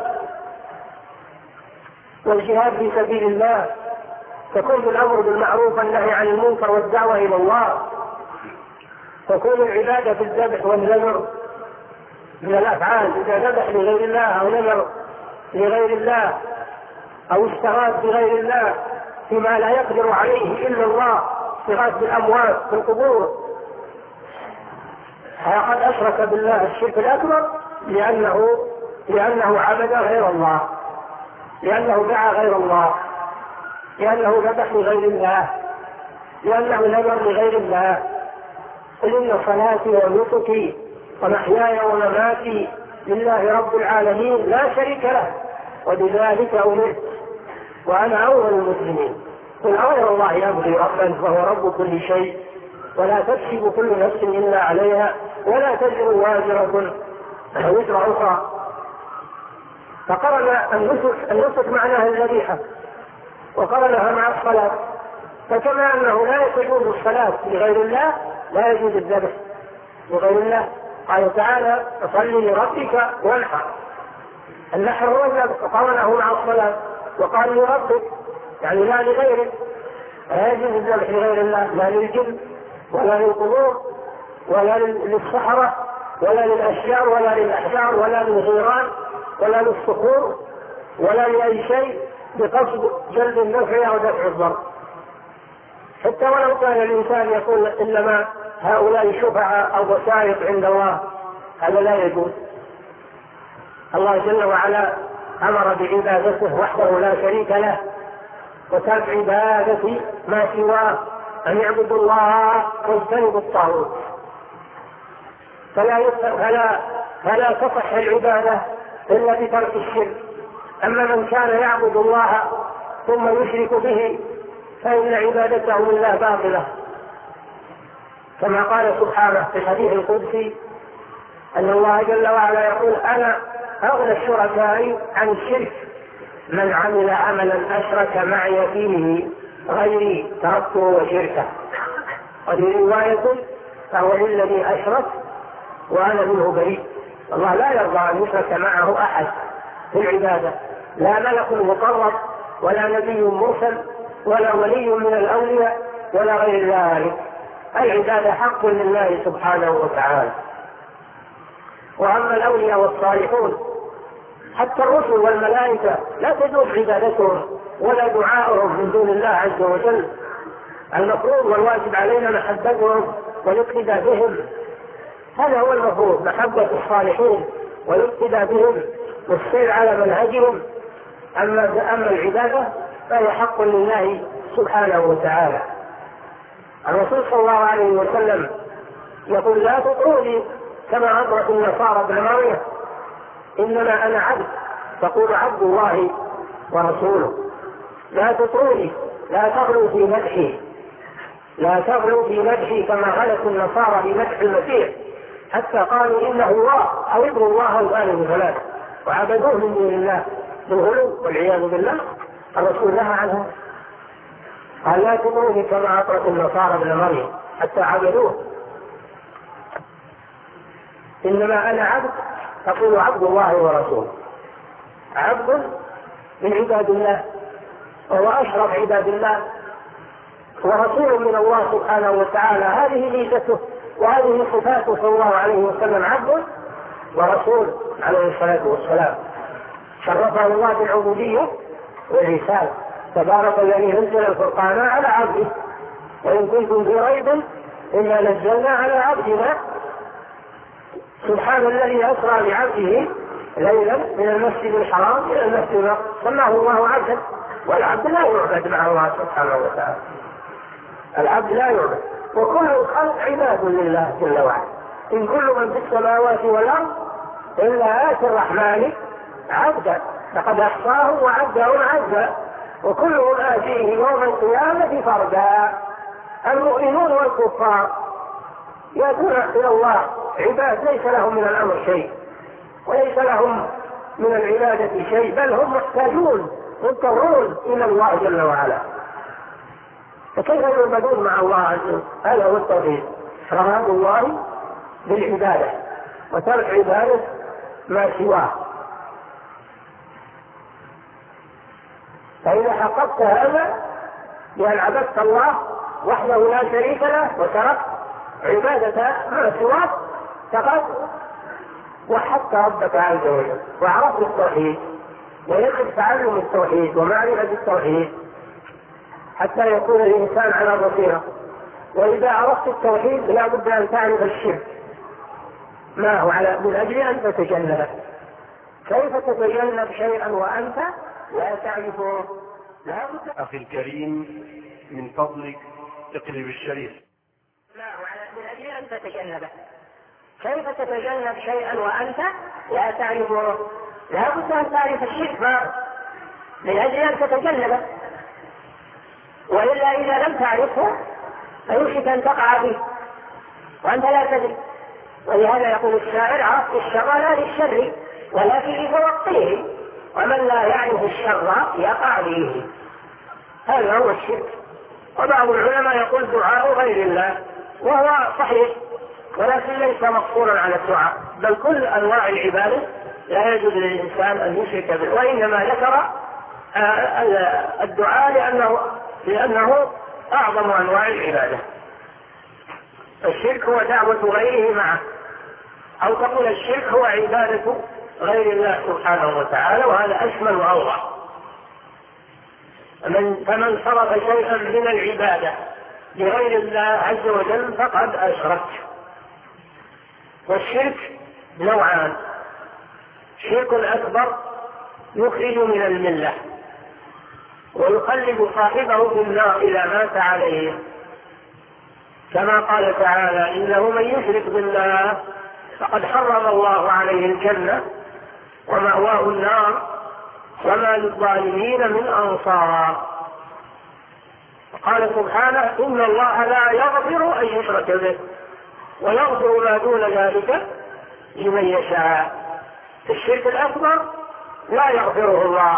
والجهاد في سبيل الله. تكون بالأمر بالمعروف والنهي عن المنكر والدعوة إلى الله. تكون العبادة بالذبح والنذر من الأفعال، إذا ذبح لغير الله أو نذر لغير الله أو استغاث بغير الله فيما لا يقدر عليه إلا الله، استغاث بالأموات في القبور، فقد أشرك بالله الشرك الأكبر لأنه لأنه عبد غير الله، لأنه دعا غير الله، لأنه ذبح لغير الله، لأنه نذر لغير الله. قل إن صلاتي ونسكي ومحياي ومماتي لله رب العالمين لا شريك له وبذلك أمرت وأنا أول المسلمين. قل أغير الله يبغي ربا وهو رب كل شيء ولا تكسب كل نفس إلا عليها ولا تزر وازرة وزر أخرى. فقرن النسك النسك معناه الذبيحة وقرنها مع الصلاة. فكما أنه لا يجوز الصلاة لغير الله لا يجوز الذبح لغير الله. قال تعالى: فصل لربك وانحر. النحر هو الذبح، وقرنه مع الصلاة وقال لربك يعني لا لغيره. لا يجوز الذبح لغير الله، لا للجن ولا للقبور ولا للصحراء ولا للأشجار ولا للأحجار ولا للغيران ولا للصخور ولا لأي شيء بقصد جلب النفع أو دفع الضر. حتى ولو كان الإنسان يقول إنما هؤلاء شفعاء أو وسائط عند الله، هذا لا يجوز. الله جل وعلا أمر بعبادته وحده لا شريك له، وترك عبادة ما سواه، أن يعبدوا الله واجتنبوا الطاغوت. فلا فلا فلا تصح العبادة إلا بترك الشرك. أما من كان يعبد الله ثم يشرك به فإن عبادته لله باطلة، كما قال سبحانه في الحديث القدسي أن الله جل وعلا يقول: أنا أغنى الشركاء عن الشرك، من عمل عملا أشرك معي فيه غيري تركته وشركه. وفي رواية: فهو للذي أشرك وأنا منه بريء. الله لا يرضى أن يشرك معه أحد في العبادة، لا ملك مقرب ولا نبي مرسل ولا ولي من الأولياء ولا غير ذلك. العبادة حق لله سبحانه وتعالى. وأما الأولياء والصالحون حتى الرسل والملائكة لا تجوز عبادتهم ولا دعاؤهم من دون الله عز وجل. المفروض والواجب علينا محبتهم والاقتداء بهم، هذا هو المفروض، محبة الصالحين والاقتداء بهم والسير على منهجهم. أما أما العبادة فهي حق لله سبحانه وتعالى. الرسول صلى الله عليه وسلم يقول: لا تطروني كما أطرت النصارى ابن مريم، إنما أنا عبد، تقول عبد الله ورسوله. لا تطروني، لا تغلوا في مدحي، لا تغلوا في مدحي كما غلت النصارى في مدح المسيح حتى قالوا إنه الله أو ابن الله أو ثالث ثلاثة وعبدوه من دون الله بالغلو والعياذ بالله. الرسول نهى عنها، قال: لا تطروني كما أطرت النصارى ابن مريم حتى عبدوه، إنما أنا عبد، تقول عبد الله ورسوله. عبد من عباد الله وهو أشرف عباد الله ورسول من الله سبحانه وتعالى. هذه ميزته وهذه صفاته صلى الله عليه وسلم، عبد ورسول عليه الصلاة والسلام. شرفه الله بالعبودية والرسالة. تبارك الذي نزل الفرقان على عبده وإن كنتم في ريب إنا نزلنا على عبدنا. سبحان الذي أسرى بعبده ليلا من المسجد الحرام إلى المسجد الأقصى، سماه الله عبدا، والعبد لا يعبد مع الله سبحانه وتعالى. العبد لا يعبد، وكل الخلق عباد لله جل وعلا. إن كل من في السماوات والأرض إلا آتي الرحمن عبدا، لقد أحصاهم وعدهم عدا، وكلهم آتيه يوم القيامة فردا. المؤمنون والكفار يأتون إلى الله عباد ليس لهم من الأمر شيء، وليس لهم من العبادة شيء، بل هم محتاجون مضطرون إلى الله جل وعلا. فكيف يعبدون مع الله عز وجل؟ هذا هو التوحيد، إفراد الله بالعبادة وترك عبادة ما سواه. فإذا حققت هذا بأن عبدت الله وحده لا شريك له وتركت عبادة ما سواه فقد وحدت ربك عز وجل وعرفت التوحيد. ويجب تعلم التوحيد ومعرفة التوحيد حتى يكون الإنسان على بصيرة. وإذا عرفت التوحيد لا بد أن تعرف الشرك ما هو، على من أجل أن تتجنبه. كيف تتجنب شيئا وأنت لا تعرفه؟ لا بد. أخي الكريم من فضلك اقلب الشريف. ما هو على من أجل أن تتجنبه. كيف تتجنب شيئا وأنت لا تعرفه؟ لا بد أن تعرف الشرك ما من أجل أن تتجنبه، وإلا إذا لم تعرفه فيوشك أن تقع فيه وأنت لا تدري. ولهذا يقول الشاعر: عرفت الشر لا للشر ولكن لتوقيه، ومن لا يعرف الشر يقع فيه. هذا هو الشرك. وبعض العلماء يقول دعاء غير الله، وهو صحيح، ولكن ليس مقصورا على الدعاء، بل كل أنواع العبادة لا يجوز للإنسان أن يشرك به. وإنما ذكر الدعاء لأنه لأنه أعظم أنواع العبادة. الشرك هو دعوة غيره معه، أو تقول الشرك هو عبادة غير الله سبحانه وتعالى، وهذا أشمل وأوضح. فمن صرف شيئا من العبادة لغير الله عز وجل فقد أشرك. والشرك نوعان: شرك أكبر يخرج من الملة ويقلب صاحبه في النار إذا مات عليه، كما قال تعالى: إنه من يشرك بالله فقد حرم الله عليه الجنة ومأواه النار وما للظالمين من أنصار. قال سبحانه: إن الله لا يغفر أن يشرك به ويغفر ما دون ذلك لمن يشاء. الشرك الأكبر لا يغفره الله،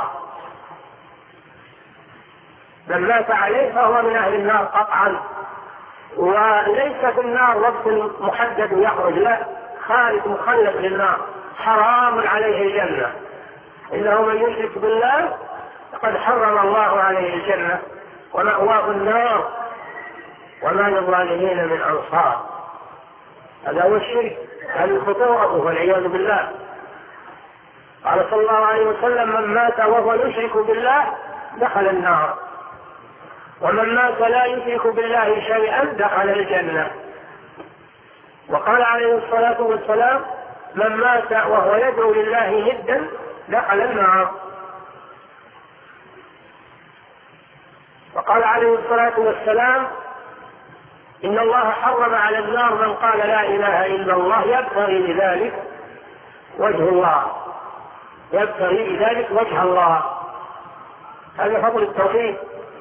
من مات عليه فهو من أهل النار قطعا، وليس في النار وقت محدد يخرج، لا، خالد مخلد للنار، حرام عليه الجنة. إنه من يشرك بالله فقد حرم الله عليه الجنة ومأواه النار وما للظالمين من أنصار. هذا هو الشرك، هذه خطورته والعياذ بالله. قال صلى الله عليه وسلم: من مات وهو يشرك بالله دخل النار، ومن مات لا يشرك بالله شيئا دخل الجنة. وقال عليه الصلاة والسلام: من مات وهو يدعو لله ندا دخل النار. وقال عليه الصلاة والسلام: إن الله حرم على النار من قال لا إله إلا الله يبتغي بذلك وجه الله، يبتغي بذلك وجه الله. هذا فضل التوحيد.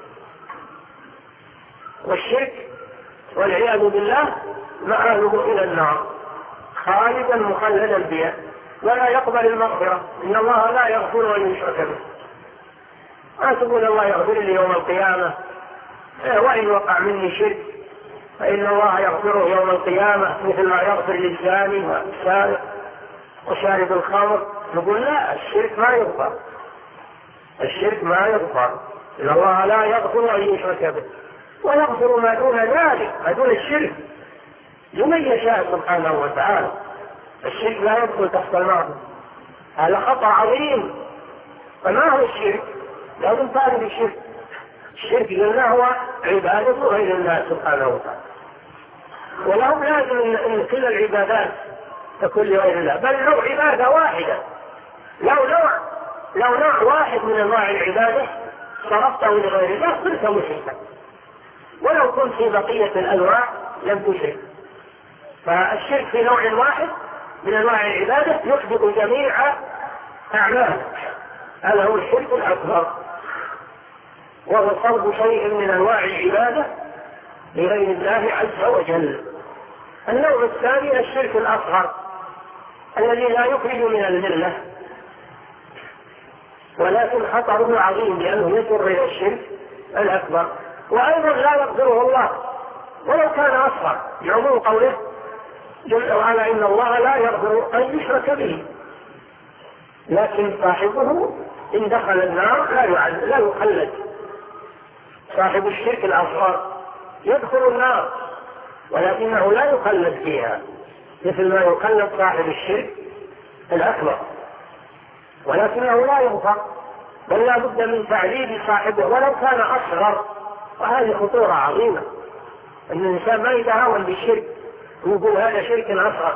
والشرك والعياذ بالله مآله إلى النار خالدا مخلدا بها، ولا يقبل المغفرة. إن الله لا يغفر أن يشرك به. ما تقول الله يغفر لي يوم القيامة، وإن وقع مني شرك فإن الله يغفره يوم القيامة مثل ما يغفر للزاني والسارق وشارب الخمر. نقول لا، الشرك ما يغفر، الشرك ما يغفر. إن الله لا يغفر أن يشرك به ويغفر ما دون ذلك، ما دون الشرك، لمن يشاء سبحانه وتعالى. الشرك لا يدخل تحت المعصية، هذا خطأ عظيم. فما هو الشرك؟ لازم تعرف الشرك. الشرك قلنا هو عبادة غير الله سبحانه وتعالى، ولهم لازم ان كل العبادات تكون لغير الله، بل لو عبادة واحدة، لو نوع لو نوع واحد من انواع العبادة صرفته لغير الله صرت مشركا. ولو كنت في بقية الأنواع لم تشرك. فالشرك في نوع واحد من أنواع العبادة يحبط جميع أعمالك، هذا هو الشرك الأكبر، وهو صرف شيء من أنواع العبادة لغير الله عز وجل. النوع الثاني الشرك الأصغر الذي لا يخرج من الملة، ولكن خطره عظيم لأنه يجر إلى الشرك الأكبر، وأيضا لا يغفره الله ولو كان أصغر، لعموم قوله جل وعلا إن الله لا يغفر أن يشرك به، لكن صاحبه إن دخل النار لا يعذب لا يخلد. صاحب الشرك الأصغر يدخل النار ولكنه لا يخلد فيها مثل ما يخلد صاحب الشرك الأكبر، ولكنه لا يغفر، بل لا بد من تعذيب صاحبه ولو كان أصغر. وهذه خطورة عظيمة، أن الإنسان ما يتهاون بالشرك ويقول هذا شرك أصغر.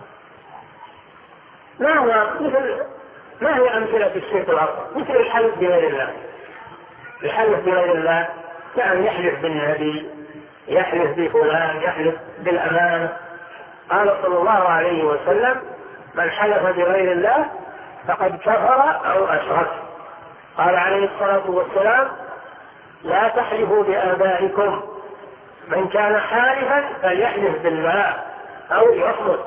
ما هو مثل ما هي أمثلة الشرك الأصغر؟ مثل الحلف بغير الله. الحلف بغير الله كان يحلف بالنبي، يحلف بفلان، يحلف بالأمانة. قال صلى الله عليه وسلم من حلف بغير الله فقد كفر أو أشرك. قال عليه الصلاة والسلام لا تحلفوا بآبائكم، من كان حالفا فليحلف بالله أو يصمت.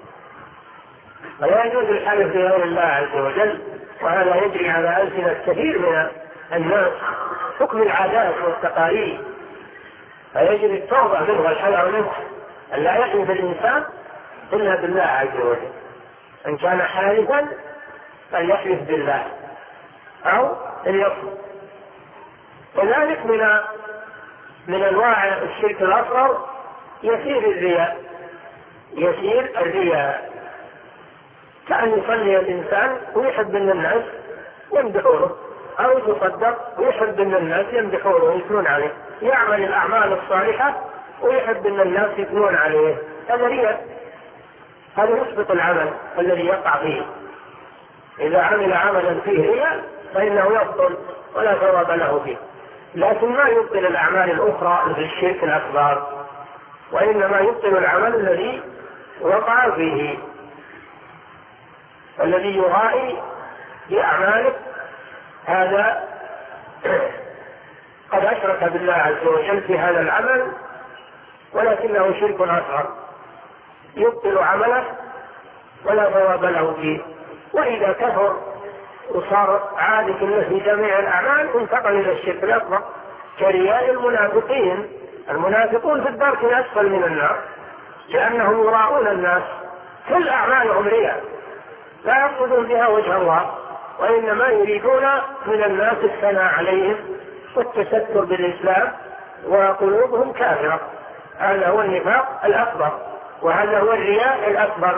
فلا يجوز الحلف بغير الله عز وجل، وهذا يجري على ألسنة كثير من الناس حكم العادات والتقاليد، فيجري التوبة منه والحذر منه أن لا يحلف الإنسان إلا بالله عز وجل. من كان حالفا فليحلف بالله أو ليصمت. وذلك من من أنواع الشرك الأصغر يسير الرياء. يسير الرياء كأن يصلي الإنسان ويحب أن الناس يمدحونه، أو يتصدق ويحب أن الناس يمدحونه ويثنون عليه، يعمل الأعمال الصالحة ويحب أن الناس يثنون عليه، هذا رياء، هذا يثبت العمل الذي يقع فيه. إذا عمل عملا فيه رياء فإنه يبطل ولا ثواب له فيه. لكن ما يبطل الأعمال الأخرى مثل الشرك الأكبر، وإنما يبطل العمل الذي وقع فيه. الذي يرائي بأعماله هذا قد أشرك بالله عز وجل في هذا العمل، ولكنه شرك أصغر يبطل عمله ولا ثواب له فيه. وإذا كفر وصار عادة في جميع الأعمال انتقل إلى الشرك الأكبر كرياء المنافقين. المنافقون في الدرك الأسفل من النار لأنهم يراؤون الناس، كل أعمالهم رياء لا يقصدون بها وجه الله، وإنما يريدون من الناس الثناء عليهم والتستر بالإسلام، وقلوبهم كافرة. هذا هو النفاق الأكبر، وهذا هو الرياء الأكبر.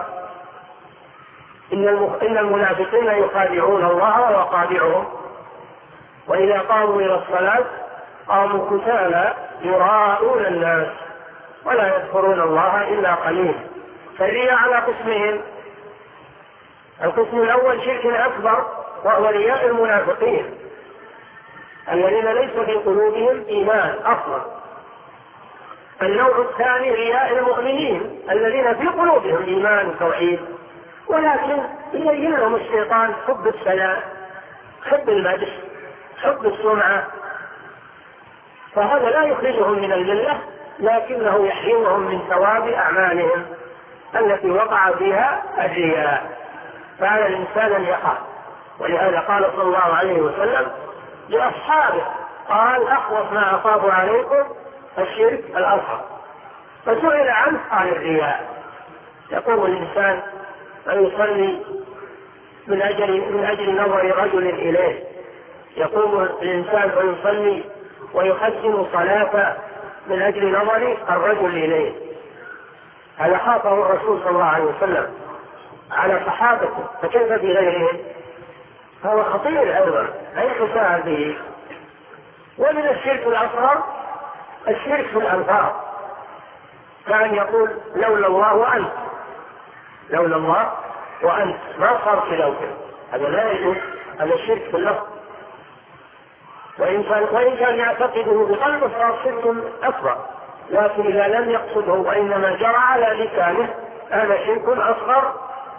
إن المنافقين يخادعون الله وهو خادعهم، وإذا قاموا إلى الصلاة قاموا كسالى يراءون الناس ولا يذكرون الله إلا قليلا. فالرياء على قسمين: القسم الأول شرك أكبر وهو رياء المنافقين الذين ليس في قلوبهم إيمان أصلا. النوع الثاني رياء المؤمنين الذين في قلوبهم إيمان وتوحيد، ولكن يزين لهم الشيطان حب الثناء، حب المدح، حب السمعة، فهذا لا يخرجهم من الملة، لكنه يحرمهم من ثواب أعمالهم التي وقع فيها الرياء. فعلى الإنسان أن يخاف، ولهذا قال صلى الله عليه وسلم لأصحابه قال أخوف ما أخاف عليكم الشرك الأصغر. فسئل عنه قال الرياء. يقوم الإنسان أن يصلي من أجل من أجل نظر رجل إليه، يقوم الإنسان ويصلي ويحسن صلاته من أجل نظر الرجل إليه. هذا خاطه الرسول صلى الله عليه وسلم على صحابته، فكيف بغيرهم؟ هو خطير أيضا لا يتساهل به. ومن الشرك الأصغر الشرك في الألفاظ، كان يقول لولا الله وأنت، لولا الله وأنت، ما صار كذا وكذا، هذا لا يجوز، هذا الشرك في اللفظ. وإن كان, وإن كان يعتقده بقلبه فهو شرك أكبر، لكن إذا لم يقصده وإنما جرى على لسانه هذا شرك أصغر.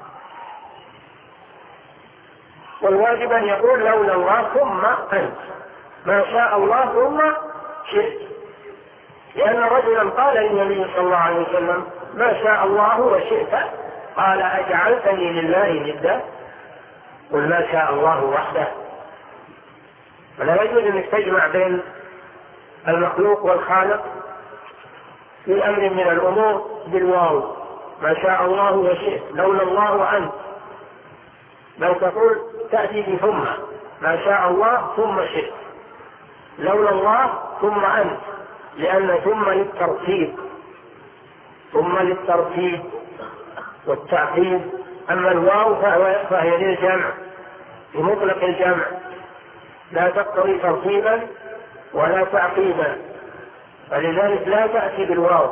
والواجب أن يقول لولا الله ثم أنت، ما شاء الله ثم شئت، لأن رجلا قال للنبي صلى الله عليه وسلم ما شاء الله وشئت، قال أجعلتني لله ندا؟ قل ما شاء الله وحده. فلا يجوز أن تجمع بين المخلوق والخالق في أمر من الأمور بالواو، ما شاء الله وشئت، لولا الله وأنت، بل تقول تأتي بثم، ما شاء الله ثم شئت، لولا الله ثم أنت، لأن ثم للترتيب، ثم للترتيب والتعقيب. أما الواو فهي للجمع بمطلق الجمع، لا تقتضي ترتيبا ولا تعقيبا، فلذلك لا تأتي بالواو.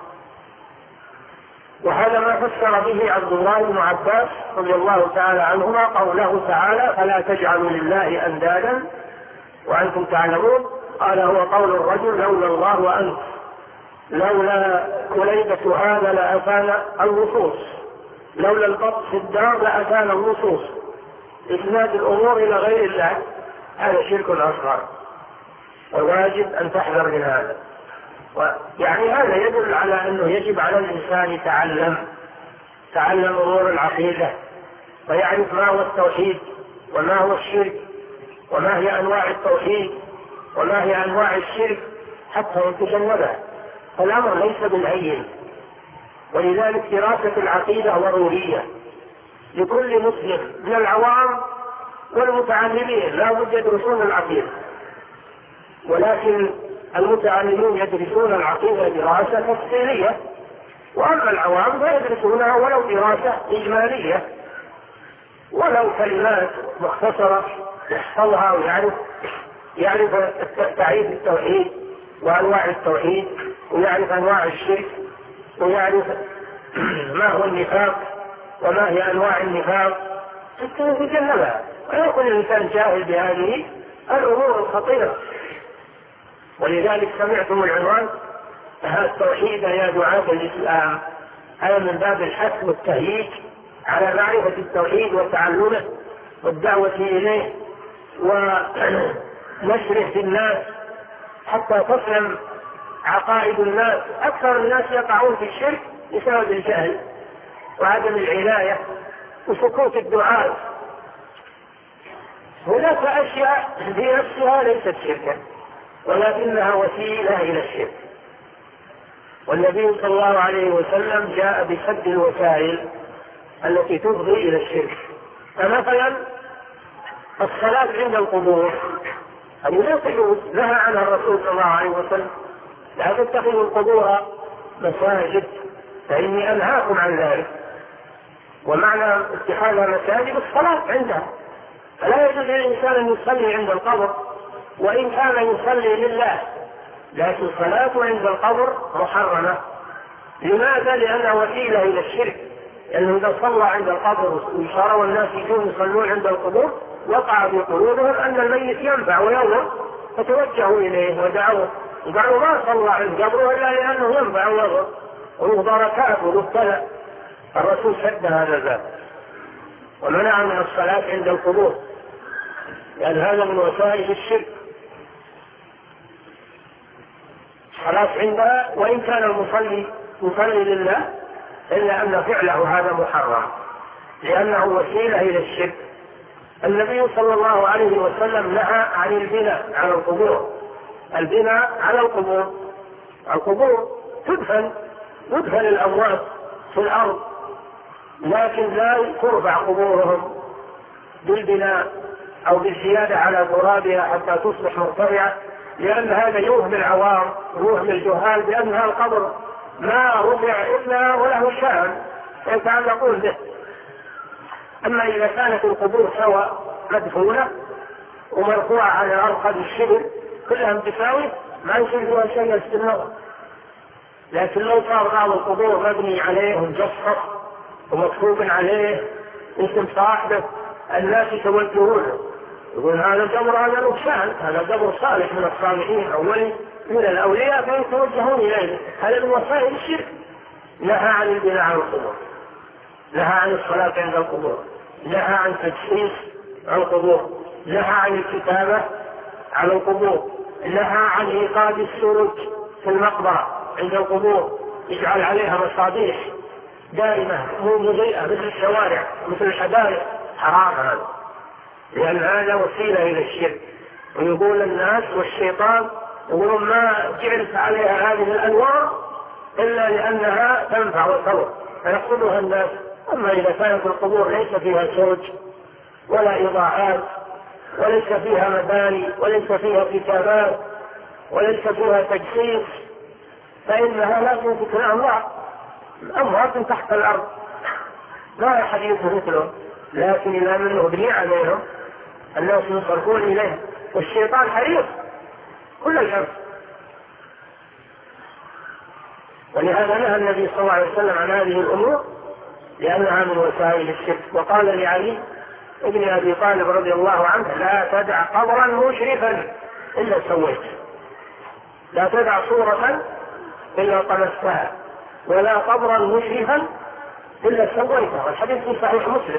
وهذا ما فسر به عبد الله بن عباس رضي الله تعالى عنهما قوله تعالى فلا تجعلوا لله أندادا وأنتم تعلمون، قال هو قول الرجل لولا الله وأنت، لولا كليبة هذا لأتانا اللصوص، لولا البط في الدار لأتانا اللصوص. إسناد الأمور إلى غير الله هذا شرك أصغر، والواجب أن تحذر من هذا. يعني هذا يدل على أنه يجب على الإنسان يتعلم تعلم أمور العقيدة، ويعرف ما هو التوحيد وما هو الشرك وما هي أنواع التوحيد وما هي أنواع الشرك حتى يتجنبها. فالأمر ليس بالهين، ولذلك دراسة العقيدة ضرورية لكل مسلم من العوام والمتعلمين، لا بد يدرسون العقيدة، ولكن المتعلمون يدرسون العقيدة دراسة تفصيلية، وأما العوام فيدرسونها ولو دراسة إجمالية، ولو كلمات مختصرة يحفظها ويعرف يعرف تعريف التوحيد وأنواع التوحيد، ويعرف أنواع الشرك، ويعرف ما هو النفاق وما هي أنواع النفاق حتى يتجنبها، ويكون الإنسان جاهل بهذه الأمور الخطيرة. ولذلك سمعتم العنوان التوحيد يا دعاة الإسلام، هذا من باب الحث والتهييج على معرفة التوحيد وتعلمه والدعوة إليه ونشره في الناس حتى تسلم عقائد الناس. أكثر الناس يقعون في الشرك بسبب الجهل وعدم العناية وسكوت الدعاء. هناك أشياء في نفسها ليست شركا ولكنها وسيلة إلى الشرك، والنبي صلى الله عليه وسلم جاء بسد الوسائل التي تفضي إلى الشرك. فمثلا الصلاة عند القبور هذه لا تجوز، نهى عنها الرسول صلى الله عليه وسلم لا تتخذوا القبور مساجد فإني أنهاكم عن ذلك. ومعنى اتخاذها مساجد الصلاة عندها، فلا يجوز للإنسان أن يصلي عند القبر وإن كان يصلي لله، لكن الصلاة عند القبر محرمة. لماذا؟ لأنها وسيلة إلى الشرك، لأنه إذا صلى عند القبر وشار والناس يجون يصلون عند القبور وقع في قلوبهم أن الميت ينفع ويضر، فتوجهوا إليه ودعوه وقالوا ما صلى عند قبره إلا لأنه ينفع ويضر وله بركات وله ابتلى. الرسول سد هذا الباب ومنع من الصلاة عند القبور، لأن هذا من وسائل الشرك. الصلاة عندها وإن كان المصلي يصلي لله إلا أن فعله هذا محرم لأنه وسيلة إلى الشرك. النبي صلى الله عليه وسلم نهى عن البناء على القبور، البناء على القبور، القبور تدفن يدفن الأموات في الأرض، لكن لا ترفع قبورهم بالبناء أو بالزيادة على ترابها حتى تصبح مرتفعة، لأن هذا يوهم العوام ويوهم الجهال بأنها القبر ما رفع إلا وله شأن يتعلقون به. أما إذا كانت القبور سواء مدفونة ومرفوعة على الأرض قد الشبر كلها متساوية ما يصير شيء استمرار. لكن لو صار بعض القبور مبني عليه ومجصص ومكتوب عليه اسم صاحبه الناس يتوجهون يقول هذا القبر هذا نقصان، هذا قبر صالح من الصالحين أو ولي من الأولياء فيتوجهون إليه، هذا من وسائل الشرك. نهى عن البناء على القبور، نهى عن الصلاة عند القبور، نهى عن تجسيس على القبور، نهى عن الكتابة على القبور، نهى عن إيقاد السرج في المقبرة عند القبور، يجعل عليها مصابيح دائمة مو مضيئة مثل الشوارع مثل الحدائق، حرام هذا، لأن هذا وسيلة إلى الشرك. ويقول الناس والشيطان يقولون ما جعلت عليها هذه الأنوار إلا لأنها تنفع وتضر فيقصدها الناس. أما إذا كانت القبور ليس فيها سرج ولا إضاءات وليس فيها مباني وليس فيها كتابات وليس فيها تجسيس فإنها لا تنفك الأموات، الأموات تحت الأرض لا حديث مثله. لكن إذا من مبني عليهم الناس يصرفون إليه، والشيطان حريص كل الحرص. ولهذا نهى النبي صلى الله عليه وسلم عن هذه الأمور لأنها من وسائل الشرك. وقال لعلي ابن أبي طالب رضي الله عنه لا تدع قبرا مشرفا إلا سويته، لا تدع صورة إلا طمستها، ولا قبرا مشرفا إلا سويته. والحديث في صحيح مسلم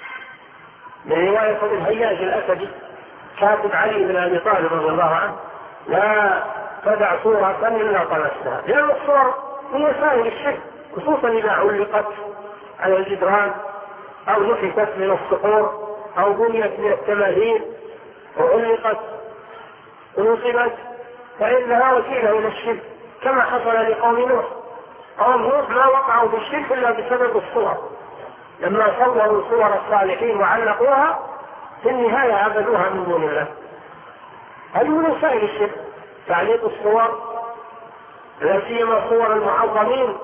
من رواية ابن هياج الأسدي كاتب علي بن أبي طالب رضي الله عنه لا تدع صورة إلا طمستها، لأن الصور من وسائل الشرك، خصوصا إذا علقت على الجدران أو نحتت من الصخور أو بنيت من التماثيل وعلقت ونصبت فإنها وسيلة إلى الشرك، كما حصل لقوم نوح. قوم نوح ما وقعوا في الشرك إلا بسبب الصور، لما صوروا صور الصالحين وعلقوها في النهاية عبدوها من دون الله. هذه من وسائل الشرك تعليق الصور، لا سيما صور المعظمين،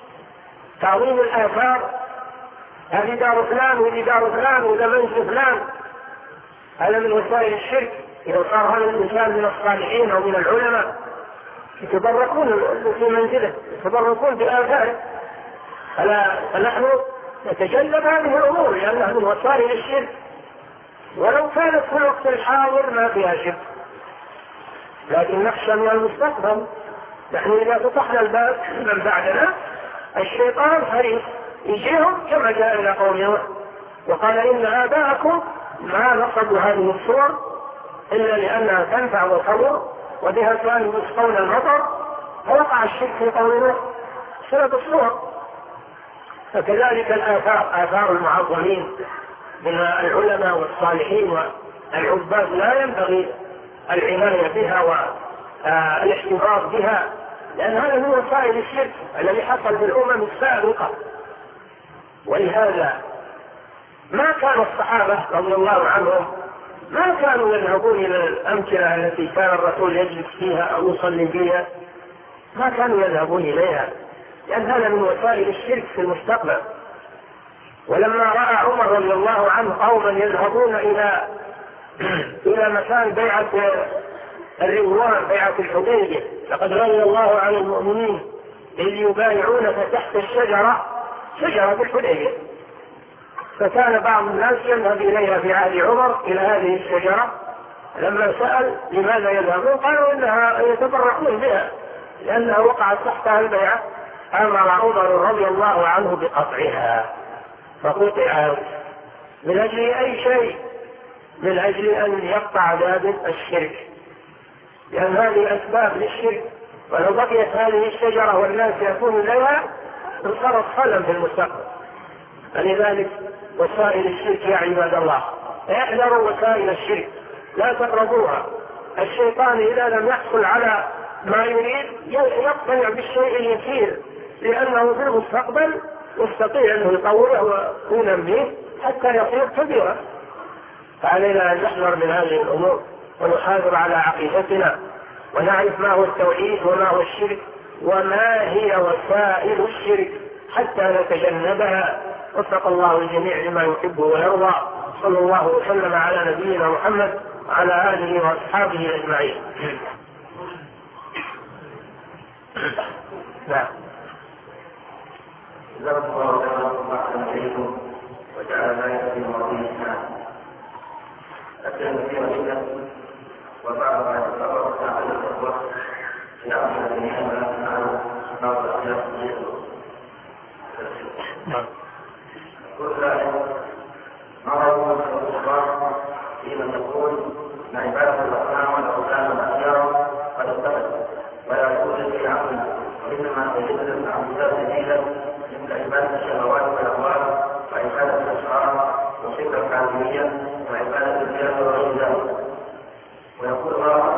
تعظيم الآثار، هذه دار فلان وهذه دار فلان وذا منزل فلان، هذا من وسائل الشرك. إذا صار هذا الإنسان من الصالحين أو من العلماء يتبركون في منزله، يتبركون بآثاره، فنحن نتجنب هذه الأمور لأنها من وسائل الشرك، ولو كانت في الوقت الحاضر ما فيها شرك، لكن نخشى من المستقبل. نحن إذا فتحنا الباب من بعدنا الشيطان حريص يجيهم كما جاء إلى قوم نوح وقال إن آباءكم ما نصبوا هذه الصور إلا لأنها تنفع وتضر وبها كانوا يسقون المطر، فوقع الشرك في قوم نوح بسبب الصور. فكذلك الآثار، آثار المعظمين من العلماء والصالحين والعباد لا ينبغي العناية بها والاحتفاظ بها، لأن هذا من وسائل الشرك الذي حصل في الأمم السابقة. ولهذا ما كان الصحابة رضي الله عنهم ما كانوا يذهبون إلى الأمكنة التي كان الرسول يجلس فيها أو يصلي فيها، ما كانوا يذهبون إليها، لأن هذا من وسائل الشرك في المستقبل. ولما رأى عمر رضي الله عنه قوما يذهبون إلى إلى مكان بيعة الرضوان، بيعة الحديبية، لقد رضي الله عن المؤمنين إذ يبايعونك تحت الشجرة، شجرة الحديبية، فكان بعض الناس يذهب إليها في عهد عمر إلى هذه الشجرة. لما سأل لماذا يذهبون قالوا إنها يتبرعون بها لأنها وقعت تحتها البيعة. أمر عمر رضي الله عنه بقطعها فقطعت من أجل أي شيء؟ من أجل أن يقطع باب الشرك، لأن هذه أسباب للشرك، ولو بقيت هذه الشجرة والناس يأتون إليها انصرف خلل في المستقبل. فلذلك وسائل الشرك يا عباد الله احذروا وسائل الشرك، لا تقربوها. الشيطان إذا لم يحصل على ما يريد يقتنع بالشيء اليسير، لأنه في المستقبل يستطيع أنه يطوره وينميه حتى يصير كبيرا. فعلينا أن نحذر من هذه الأمور ونحافظ على عقيدتنا ونعرف ما هو التوحيد وما هو الشرك وما هي وسائل الشرك حتى نتجنبها. وفق الله الجميع لما يحب ويرضى. صلى الله وسلم على نبينا محمد وعلى آله وأصحابه أجمعين. نعم. الله عليكم وجعل ما يكفي مرضينا. أكثر كثيرا جدا وبعض ما يتطرق على الأخوة يعمل في هذا عن بعض الأخلاق كل مرض الأخبار فيما تقول أن عبادة الأصنام والأوثان والأشجار قد اختلفت ولا يكون في عقل وإنما يجوز عن ذات سبيلا مثل عبادة الشهوات والأموال وعبادة الأشعار والفكرة العالمية وعبادة الجاه وغير ذلك. ويقول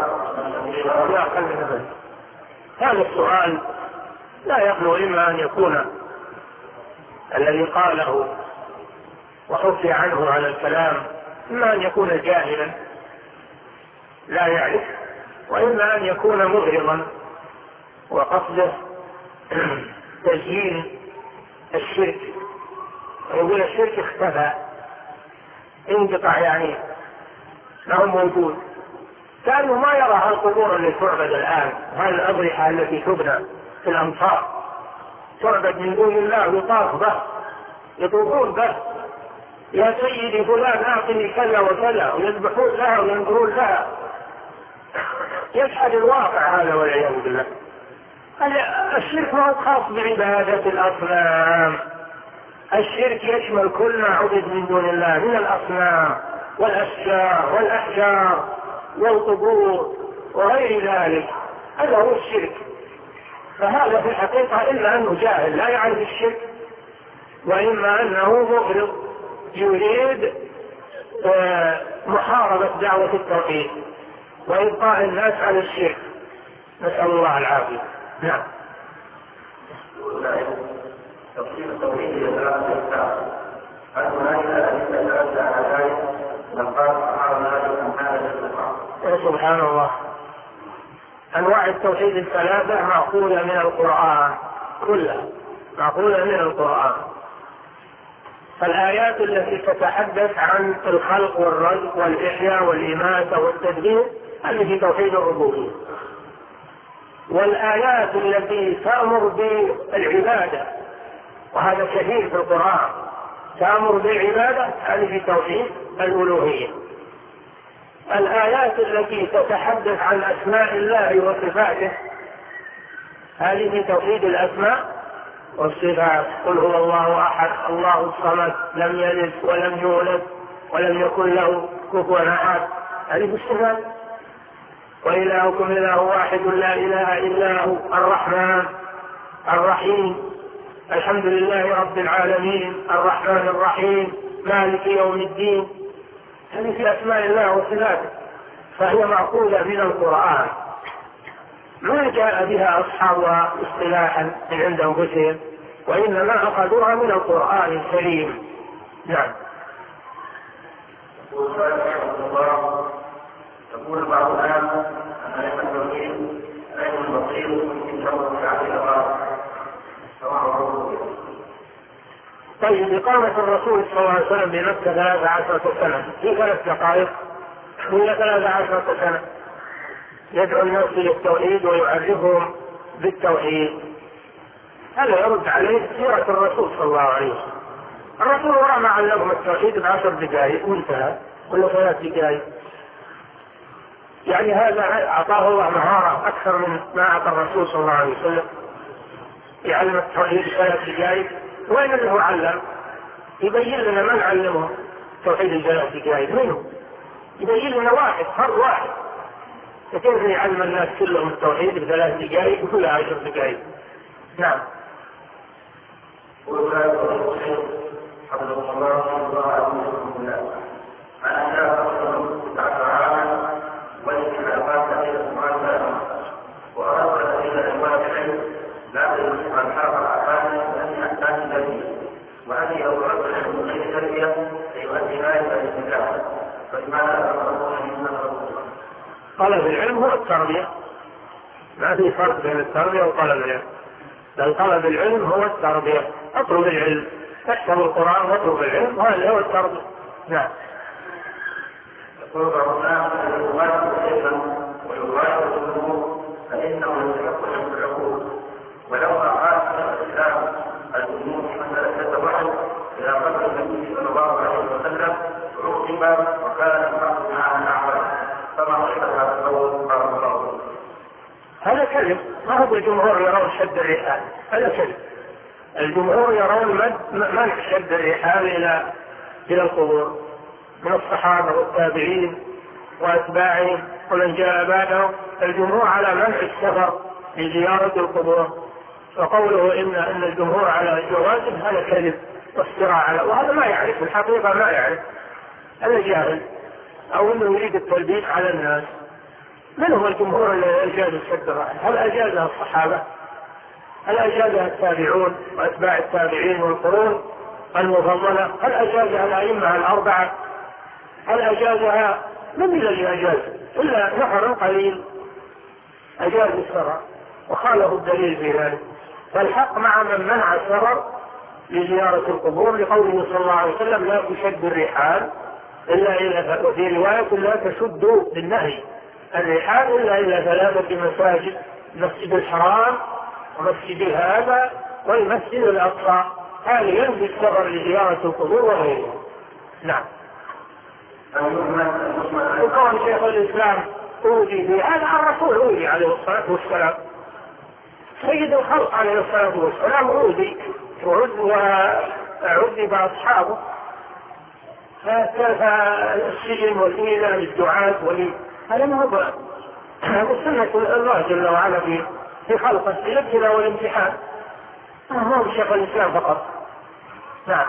هذا السؤال لا يخلو إما أن يكون الذي قاله وحكي عنه على الكلام إما أن يكون جاهلا لا يعرف، وإما أن يكون مغرضا وقصده تزيين الشرك، ويقول الشرك اختفى انقطع، يعني ما هو موجود، كانوا ما يرى القبور اللي تعبد الآن، هذه الأضرحة التي تبنى في الأمصار تعبد من دون الله، يطاف به يطوفون به يا سيدي فلان أعطني كذا وكذا، ويذبحون لها وينظرون لها. يشهد الواقع هذا والعياذ بالله. الشرك ما هو خاص بعبادة الأصنام، الشرك يشمل كل ما عبد من دون الله من الأصنام والأشجار والأحجار والقبور وغير ذلك، هذا هو الشرك. فهذا في الحقيقة إلا أنه جاهل لا يعرف الشرك، وإما أنه مغرض يريد محاربة دعوة التوحيد وإبقاء الناس على الشرك، نسأل الله العافية. نعم. تفصيل التوحيد لثلاثة أقسام، هل هناك أدلة تتأتى على ذلك؟ من قال أمرنا لكم هذا الشرك. سبحان الله. أنواع التوحيد الثلاثة معقولة من القرآن كلها، معقولة من القرآن. فالآيات التي تتحدث عن الخلق والرزق والإحياء والإماتة والتدبير هذه في توحيد الربوبية، والآيات التي تأمر بالعبادة وهذا كثير في القرآن، تأمر بالعبادة هذه في توحيد الألوهية. الآيات التي تتحدث عن أسماء الله وصفاته هذه في توحيد الأسماء والصفات، قل هو الله أحد الله الصمد لم يلد ولم يولد ولم يكن له كفوا أحد، هذه في الصفات. وإلهكم إله واحد لا إله إلا هو الرحمن الرحيم الحمد لله رب العالمين الرحمن الرحيم مالك يوم الدين، هذه في أسماء الله وصفاته، فهي معقولة من القرآن، ما جاء بها أصحابها اصطلاحا من عند أنفسهم، وإنما أخذوها من القرآن الكريم. نعم. يقول بعض الناس أن علم التوحيد علم بسيط من شر العقيدة. طيب، إقامة الرسول صلى الله عليه وسلم بمكة ثلاث عشرة سنة في ثلاث دقائق ولا ثلاث عشرة سنة يدعو الناس للتوحيد ويعرفهم بالتوحيد، هذا يرد عليه سيرة الرسول صلى الله عليه وسلم. الرسول ما علمهم التوحيد بعشر دقائق وانتهى ولا ثلاث دقائق، يعني هذا أعطاه الله مهارة أكثر من ما أعطى الرسول صلى الله عليه وسلم يعلم التوحيد ثلاث دقائق. وين اللي علم؟ يبين لنا من علمه توحيد الثلاث دقائق، منه يبين لنا واحد فرد واحد، فكيف يعلم الناس كلهم التوحيد بثلاث دقائق وكل عشر دقائق؟ نعم. وهذه أوراق العلم غير التربية يؤدي ما يؤدي الإسلام، فلماذا أمره من الرسول؟ طلب العلم هو التربية، ما في فرق بين التربية وطلب العلم، بل طلب العلم هو التربية. اطلب العلم، احفظ القرآن واطلب العلم، وهذا هو التربية. نعم. يقول بعض الناس يغادر شيئا ويغادر الأمور فإنه يتحقق بالعقول، ولو أعاد الإسلام الأمور مسألة الوحي إلى قدر النبي صلى الله عليه وسلم عوقب وكان الحق يقول الجمهور يرون شد الرحال، هذا كذب. الجمهور يرون منع شد الرحال إلى إلى القبور من الصحابة والتابعين وأتباعهم ومن جاء بعدهم. الجمهور على منع السفر لزيارة القبور، وقوله إن أن الجمهور على جوازه هذا كذب وافتراء على، وهذا ما يعرف الحقيقة، ما يعرف، هذا جاهل أو أنه يريد التلبيس على الناس. من هو الجمهور الذي أجاز الشد الرحال؟ هل أجازها الصحابة؟ هل أجازها التابعون وأتباع التابعين والقرون المفضلة؟ هل أجازها الأئمة الأربعة؟ هل أجازها من الذي أجاز؟ إلا نفر قليل أجاز السفر وخالف الدليل في ذلك. فالحق مع من منع السفر لزيارة القبور لقوله صلى الله عليه وسلم لا تشد الرحال إلا إلى، وفي رواية لا تشد بالنهي الرحال إلا إلى ثلاثة مساجد: المسجد الحرام ومسجد هذا والمسجد الأقصى، هذا ينفي السفر لزيارة القبور وغيرها. نعم. وقال شيخ الإسلام أوذي في هذا عن الرسول أوذي عليه الصلاة والسلام، سيد الخلق عليه الصلاة والسلام أوذي وعذب أصحابه، فالسجن وسيلة للدعاة ولي، هذا ما هو سنة الله جل وعلا في في خلقه الابتلاء والامتحان، ما هو شيخ الإسلام فقط. نعم.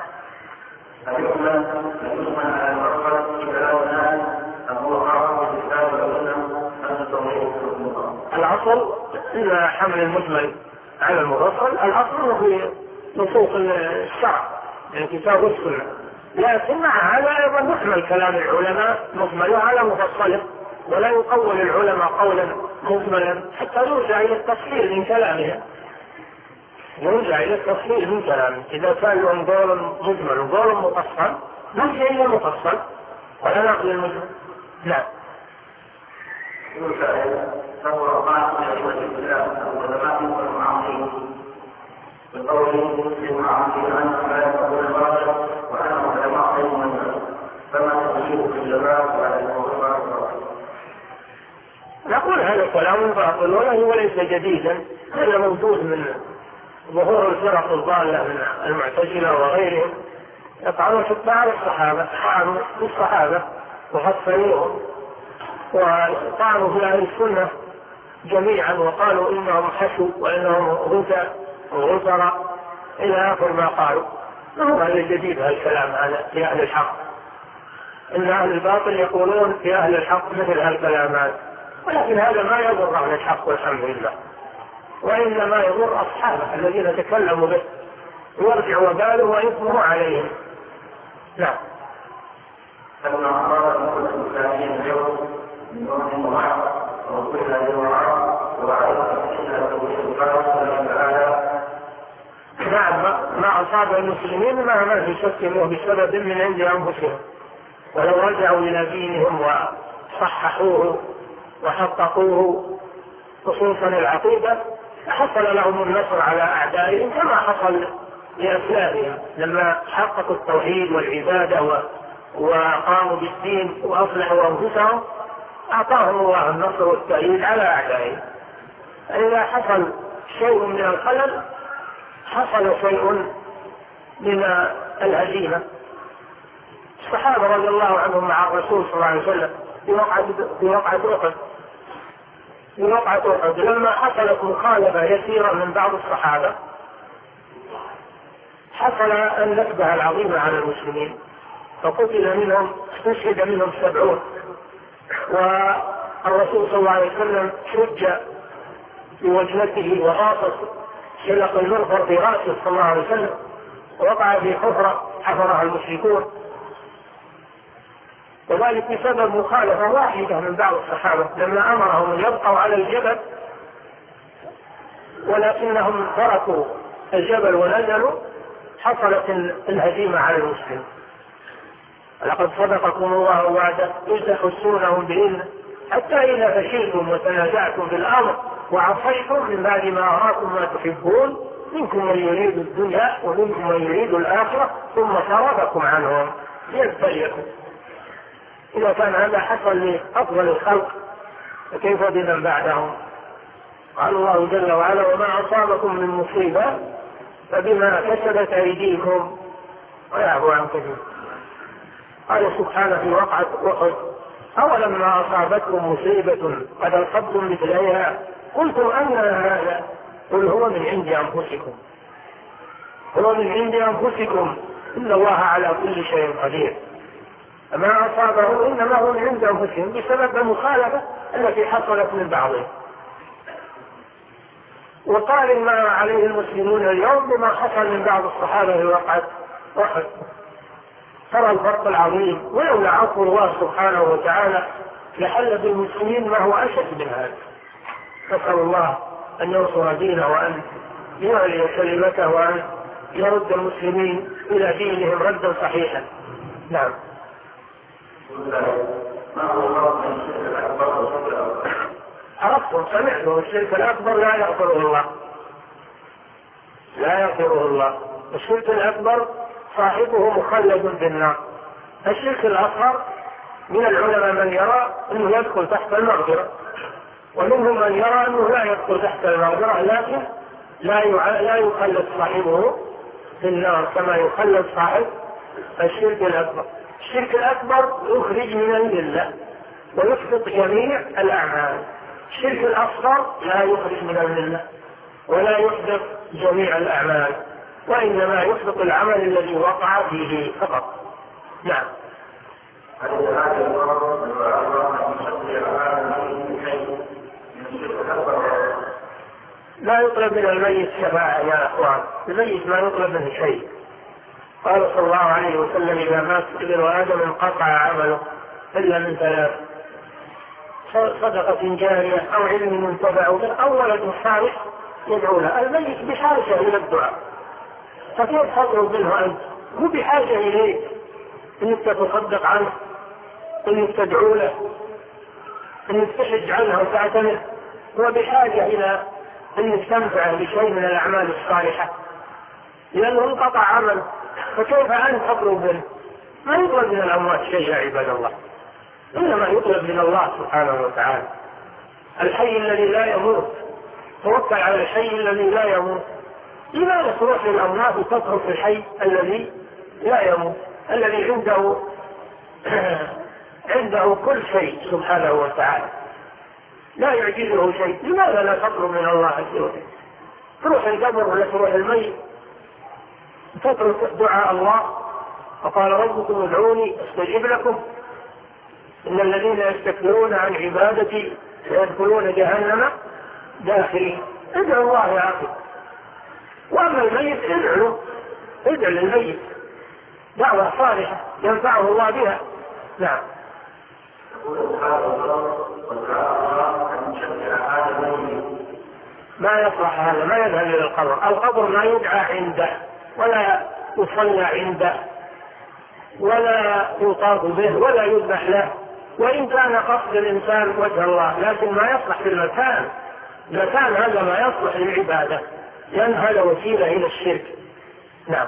الأصل إلى حمل المجمل على المفصل، الأصل في نصوص الشرع يعني كتاب السنة، لكن مع هذا أيضا نحمل كلام العلماء مجمله على مفصله، ولا يقول العلماء قولا مجملا حتى يرجع إلى التفصيل من كلامهم، يرجع إلى التفصيل من كلامه. إذا كان لهم قول مجمل وقول مفصل نرجع إلى المفصل ولا نأخذ المجمل. نعم. نقول هذا كلام باطل ولا هو ليس جديدا، هذا موجود من ظهور الفرق الضالة من المعتزلة وغيرهم، يطعنون في بعض الصحابة، طعنوا في الصحابة وحصروهم، وطعنوا في أهل السنة جميعا وقالوا إنهم حشوا وإنهم غزى وغزر إلى آخر ما قالوا. ما هو هذا الجديد هالكلام هذا في أهل الحق؟ إن أهل الباطل يقولون في أهل الحق مثل هالكلامات، ولكن هذا ما يضر أهل الحق والحمد لله، وإنما يضر أصحابه الذين تكلموا به، يرجع وباله وإثمه عليهم. نعم. نعم، ما أصاب المسلمين ما ما في شك بسبب من عند أنفسهم، ولو رجعوا إلى دينهم وصححوه وحققوه خصوصا العقيدة حصل لهم النصر على أعدائهم كما حصل لأسلافهم لما حققوا التوحيد والعبادة وقاموا بالدين وأصلحوا أنفسهم، أعطاهم الله النصر والتأييد على أعدائهم. إذا حصل شيء من الخلل حصل شيء من الهزيمة. الصحابة رضي الله عنهم مع الرسول صلى الله عليه وسلم في وقعة في وقعة أحد في وقعة أحد لما حصلت مخالفة يسيرة من بعض الصحابة حصل النكبة العظيمة على المسلمين، فقتل منهم استشهد منهم سبعون، والرسول صلى الله عليه وسلم شج في وجنته وغاصت شلق المغفر في رأسه صلى الله عليه وسلم، ووقع في حفرة حفرها المشركون، وذلك بسبب مخالفة واحدة من بعض الصحابة لما أمرهم أن يبقوا على الجبل، ولكنهم تركوا الجبل ونزلوا حصلت الهزيمة على المسلمين. لقد صدقكم الله وعده إذ تحسونهم بإذنه حتى إذا فشلتم وتنازعتم في الأمر وعصيتم من بعد ما أراكم ما تحبون منكم من يريد الدنيا ومنكم من يريد الآخرة ثم صرفكم عنهم ليبتليكم. إذا كان هذا حصل لأفضل الخلق فكيف بمن بعدهم؟ قال الله جل وعلا: وما أصابكم من مصيبة فبما كسبت أيديكم ويعفو عن كثير. قال سبحانه في وقعة أحد: أولما أصابتكم مصيبة قد أصبتم مثليها قلتم أن هذا؟ قل هو من عند أنفسكم هو من عند أنفسكم إن الله على كل شيء قدير. فما أصابه إنما هو من عند أنفسهم بسبب المخالفة التي حصلت من بعضهم. وقال ما عليه المسلمون اليوم بما حصل من بعض الصحابة في وقعة أحد. ترى الفرق العظيم، ولولا عفو الله سبحانه وتعالى لحل بالمسلمين ما هو أشد من هذا. نسأل الله أن ينصر دينه وأن يعلي كلمته وأن يرد المسلمين إلى دينهم ردا صحيحا. نعم. عرفتم سمعتم الشرك الأكبر لا يغفره الله لا يغفره الله. الشرك الأكبر صاحبه مخلد في النار. الشرك الأصغر من العلماء من يرى أنه يدخل تحت المغفرة، ومنهم من يرى أنه لا يدخل تحت المغفرة لكن لا لا يخلد صاحبه في النار كما يخلد صاحب الشرك الأكبر. الشرك الأكبر يخرج من الملة ويسقط جميع الأعمال. الشرك الأصغر لا يخرج من الملة ولا يحدث جميع الأعمال، وإنما يحدث العمل الذي وقع فيه فقط. نعم. لا يطلب من الميت شفاعة يا أخوان، الميت ما يطلب منه شيء. قال صلى الله عليه وسلم: إذا مات ابن آدم انقطع عمله إلا من ثلاث: صدقة جارية أو علم ينتفع به أو ولد صالح يدعو له. الميت بحاجة إلى الدعاء، فكيف تطلب منه أنت؟ هو بحاجة إليك إنك تصدق عنه، إنك تدعو له، إنك تحج عنه وتعتمد. هو بحاجة إلى إنك تنفعه بشيء من الأعمال الصالحة لأنه انقطع عمله، فكيف أنت تطلب منه؟ ما يطلب من الأموات شيء يا عباد الله، إنما يطلب من الله سبحانه وتعالى الحي الذي لا يموت. توكل على الحي الذي لا يموت. لماذا تروح للأموات وتترك الحي الذي لا يموت الذي عنده عنده كل شيء سبحانه وتعالى لا يعجزه شيء؟ لماذا لا تطلب من الله عز وجل؟ تروح القبر ولا تروح الميت تترك دعاء الله؟ وقال ربكم ادعوني استجب لكم إن الذين يستكبرون عن عبادتي سيدخلون جهنم داخلين. ادعوا الله يا أخي. وأما الميت ادعوا له، ادعوا للميت دعوة صالحة ينفعه الله بها. نعم. ما يصلح هذا، ما يذهب إلى القبر. القبر ما يدعى عنده ولا يصلى عنده ولا يطاف به ولا يذبح له، وإن كان قصد الإنسان وجه الله، لكن ما يصلح في المكان. المكان هذا ما يصلح للعبادة لأن هذا وسيلة إلى الشرك. نعم.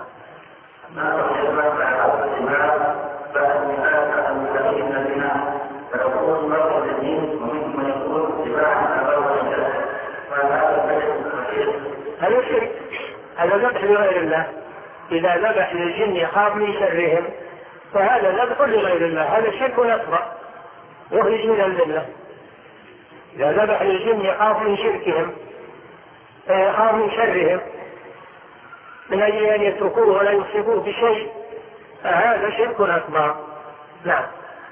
هذا الشرك، هذا ذبح لغير الله. إذا ذبح للجن يخاف من شرهم فهذا ذبح لغير الله، هذا شرك أكبر يخرج من الملة. إذا ذبح للجن يخاف من شركهم يخاف من شرهم من أجل أن يتركوه ولا يصيبوه بشيء، فهذا شرك أكبر. نعم.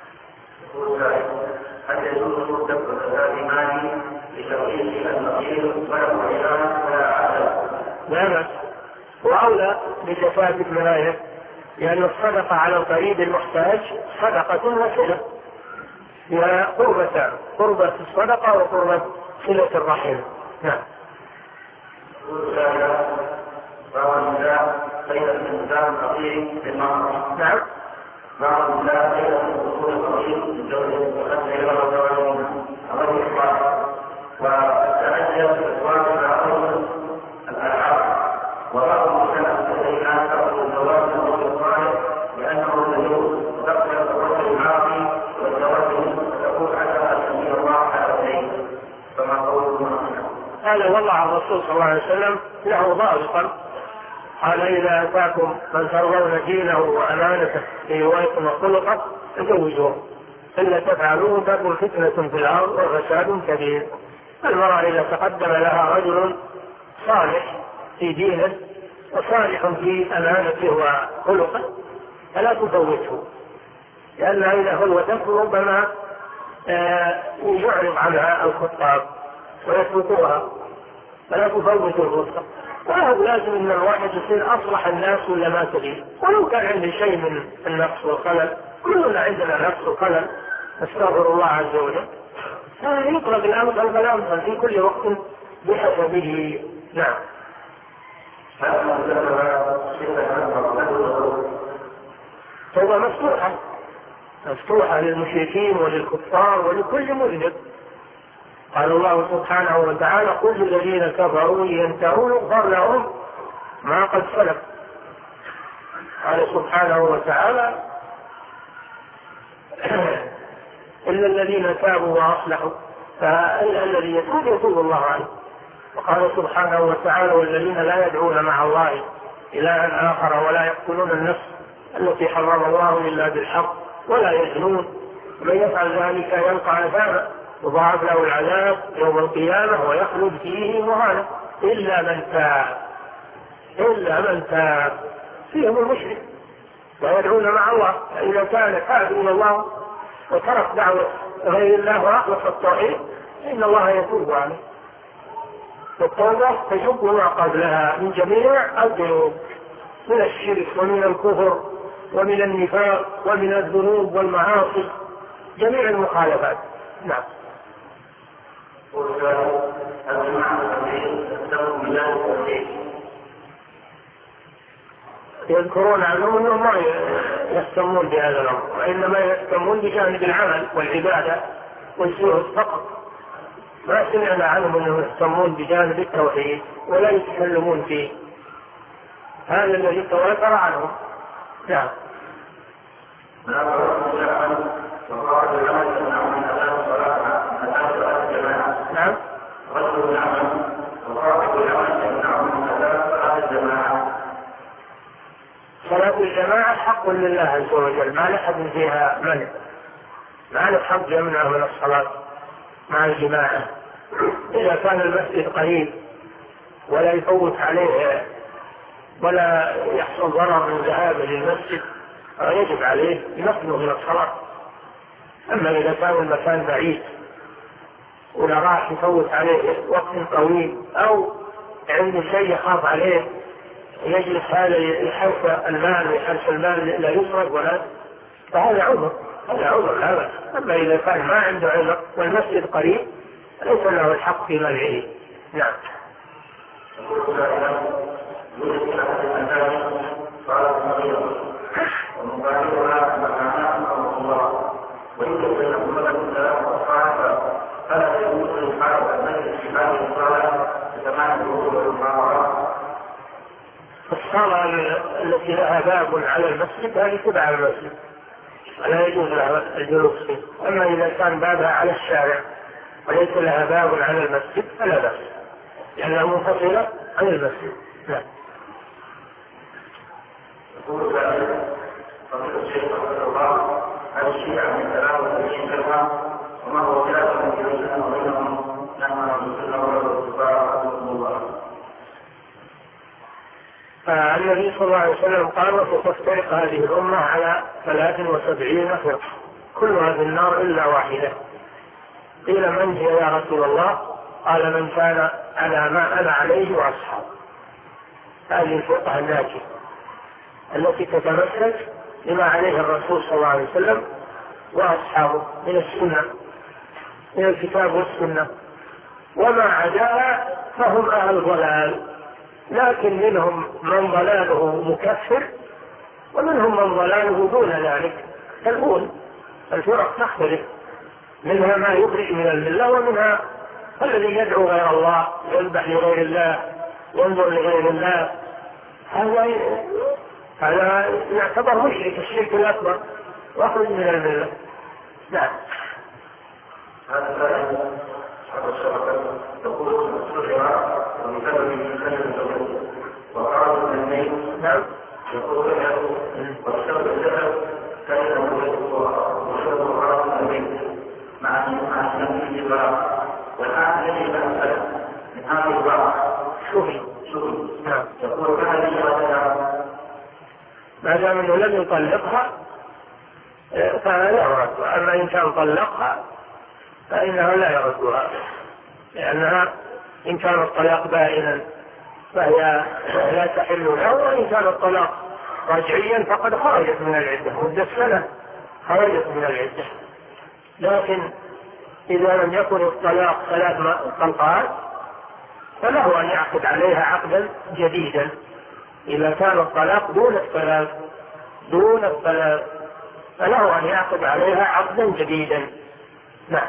هل يجوز الدفع الإيمان لتوحيد المصير ولا إله ولا عدل؟ لا بأس، وأولى بجفاف المنايا، لأن الصدقة على القريب المحتاج صدقة وصلة، هي قربة قربة الصدقة وقربة صلة الرحم. نعم. نعم. بعض لا يكون الرحيم الدولة وتأجل إخوان العقل الألعاب وبعض السنة الذين تأخذ الزواج من الصالح لأنه يجوز تقدر الرجل المعاصي والزواج تكون حتى أن الله على شيء كما قول وضع الرسول صلى الله عليه وسلم له ضابطا، قال إذا أتاكم من ترضون دينه وأمانته في رواية وخلقه فزوجوه، إلا تفعلوه تكن فتنة في الأرض وفساد كبير. المرأة إذا تقدم لها رجل صالح في دينه وصالح في أمانته وخلقه فلا تزوجه، لأنها إذا خلوته ربما يعرض عنها الخطاب ويتركوها، فلا تفوت الرزق. وهذا لازم ان الواحد يصير اصلح الناس ولا ما تدري، ولو كان عندي شيء من النقص والخلل، كلنا عندنا نقص وخلل نستغفر الله عز وجل، فيطلب الامر الكلام في كل وقت بحسبه. نعم. توبة مفتوحة مفتوحة للمشركين وللكفار ولكل مذنب. قال الله سبحانه وتعالى قل للذين كفروا ينتهوا يغفر لهم ما قد سلف. قال سبحانه وتعالى إلا الذين تابوا وأصلحوا فالذي يتوب يتوب الله عنه. وقال سبحانه وتعالى والذين لا يدعون مع الله إلها آخر ولا يقتلون النفس التي حرم الله إلا بالحق ولا يزنون ومن يفعل ذلك يلقى أثاما يضاعف له العذاب يوم القيامة ويخلد فيه مهانا إلا من تاب إلا من تاب فيهم المشرك ويدعون مع الله. فإذا كان تاب إلى الله وترك دعوة غير الله وأخلص التوحيد فإن الله يتوب عليه. والتوبة تجب ما قبلها من جميع الذنوب، من الشرك ومن الكفر ومن النفاق ومن الذنوب والمعاصي، جميع المخالفات. نعم. يذكرون عنهم أنهم ما يهتمون بهذا الأمر، وإنما يهتمون بجانب العمل والعبادة والزهد فقط. ما سمعنا عنهم أنهم يهتمون بجانب التوحيد ولا يتكلمون فيه، هذا الذي تواتر عنهم. نعم. نعم. صلاة الجماعة حق لله عز وجل، ما لأحد فيها منع، ما له حق يمنع من الصلاة مع الجماعة إذا كان المسجد قريب ولا يفوت عليه ولا يحصل ضرر من ذهابه للمسجد يجب عليه نقله من الصلاة. أما إذا كان المكان بعيد ولا راح يفوت عليه وقت طويل أو عنده شيء يخاف عليه يجلس هذا يحرس المال ويحرس المال لا يسرق ولا، فهذا عذر هذا عذر لا بأس. أما إذا كان ما عنده عذر والمسجد قريب ليس له الحق في منعه. نعم. الصلاة التي لها باب على المسجد هذه تبع المسجد ولا يجوز لها الجلوس فيه. أما إذا كان بابها على الشارع وليس لها باب على المسجد فلا بأس لأنها منفصلة عن المسجد. لا. يقول ذلك فضل الشيخ رحمه الله عن الشيعة من تلاوة الشيخ وما هو خلاف من يريدون وبينهم لما نزل والرسول الله. النبي صلى الله عليه وسلم قال وستفترق هذه الأمة على ثلاث وسبعين فرقة كلها في النار إلا واحدة. قيل من هي يا رسول الله؟ قال من كان على ما أنا عليه وأصحابه. هذه الفرقة الناجية التي تتمسك بما عليه الرسول صلى الله عليه وسلم وأصحابه من السنة من الكتاب والسنة، وما عداها فهم أهل ضلال، لكن منهم من ضلاله مكفر ومنهم من ضلاله دون ذلك. تقول الفرق تختلف، منها ما يخرج من الملة ومنها الذي يدعو غير الله يذبح لغير الله ينظر لغير الله، هذا هذا يعتبر مشرك الشرك الأكبر واخرج من الملة. نعم. هذا يقول نعم. والآن يجب أن أسأل من هذه الوقت شوفي شوفي نعم. يقول هذه ما دام أنه لم يطلقها فلا يرد، أما إن كان طلقها فإنه لا يردها، لأنها إن كان الطلاق بائنا فهي لا تحل له، وإن كان الطلاق رجعيا فقد خرجت من العدة، مدة سنة خرجت من العدة. لكن إذا لم يكن الطلاق ثلاث طلقات فله أن يعقد عليها عقدا جديدا. إذا كان الطلاق دون الثلاث دون الثلاث فله أن يعقد عليها عقدا جديدا. نعم.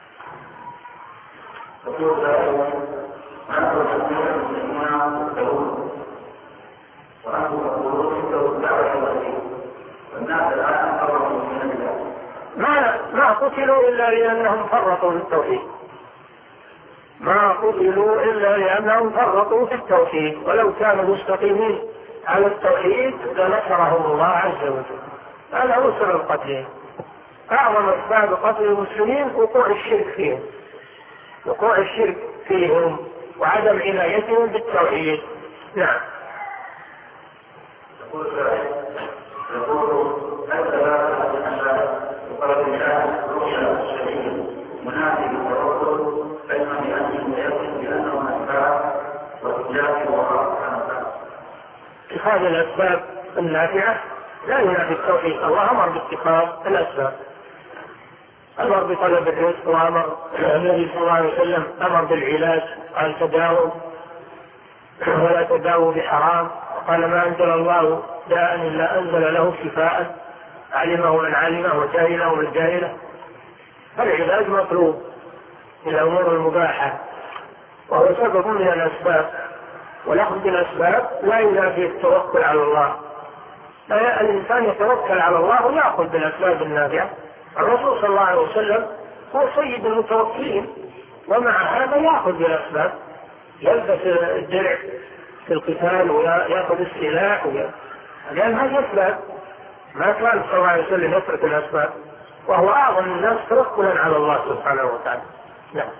ما ما قتلوا إلا لأنهم فرطوا في التوحيد، ما قتلوا إلا لأنهم فرطوا في التوحيد، ولو كانوا مستقيمين على التوحيد لنصرهم الله عز وجل. هذا هو سبب قتلهم. أعظم أسباب قتل المسلمين وقوع الشرك فيهم، وقوع الشرك فيهم وعدم عنايتهم بالتوحيد. نعم. اتخاذ الأسباب النافعة لا ينافي التوحيد. الله أمر باتخاذ الأسباب، أمر بطلب الرزق، وأمر النبي صلى الله عليه وسلم أمر بالعلاج، قال تداووا ولا تداووا بحرام، قال ما أنزل الله داء إلا أنزل له شفاء علمه من علمه وجاهله من جاهله. فالعلاج مطلوب من الأمور المباحة وهو سبب من الأسباب، والأخذ بالأسباب لا ينافي التوكل على الله. الإنسان يتوكل على الله ويأخذ بالأسباب النافعة. الرسول صلى الله عليه وسلم هو سيد المتوكلين، ومع هذا يأخذ بالأسباب، يلبس الدرع في القتال ويأخذ السلاح، لأن هذه أسباب. ما كان صلى الله عليه وسلم يترك الأسباب، وهو أعظم الناس توكلا على الله سبحانه وتعالى. نعم.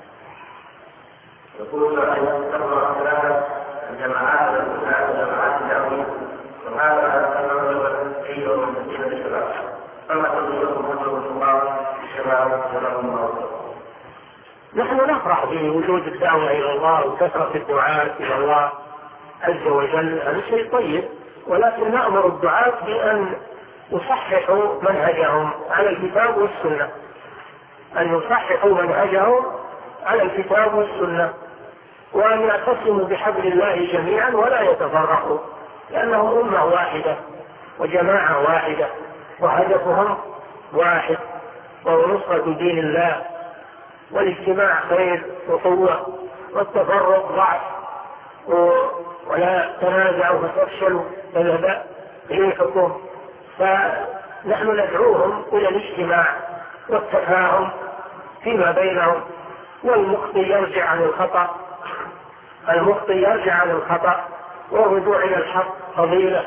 يقول أن تقرأ ثلاثة الجماعات الجماعات الدعوية، وهذا أمر أيضا من الشباب، فما تقولون حضرة الله الشباب ولهم الله؟ نحن نفرح بوجود الدعوة إلى الله وكثرة الدعاة إلى الله عز وجل، هذا شيء طيب، ولكن نأمر الدعاة بأن يصححوا منهجهم على الكتاب والسنة، أن يصححوا منهجهم على الكتاب والسنة، وأن يعتصموا بحبل الله جميعا ولا يتفرقوا، لأنهم أمة واحدة وجماعة واحدة وهدفهم واحد، وهو نصرة دين الله، والاجتماع خير وقوة، والتفرق ضعف، ولا تنازعوا فتفشلوا فذهب ريحكم. فنحن ندعوهم إلى الاجتماع والتفاهم فيما بينهم، والمخطئ يرجع عن الخطأ المخطئ يرجع عن الخطأ والرجوع إلى الحق فضيلة.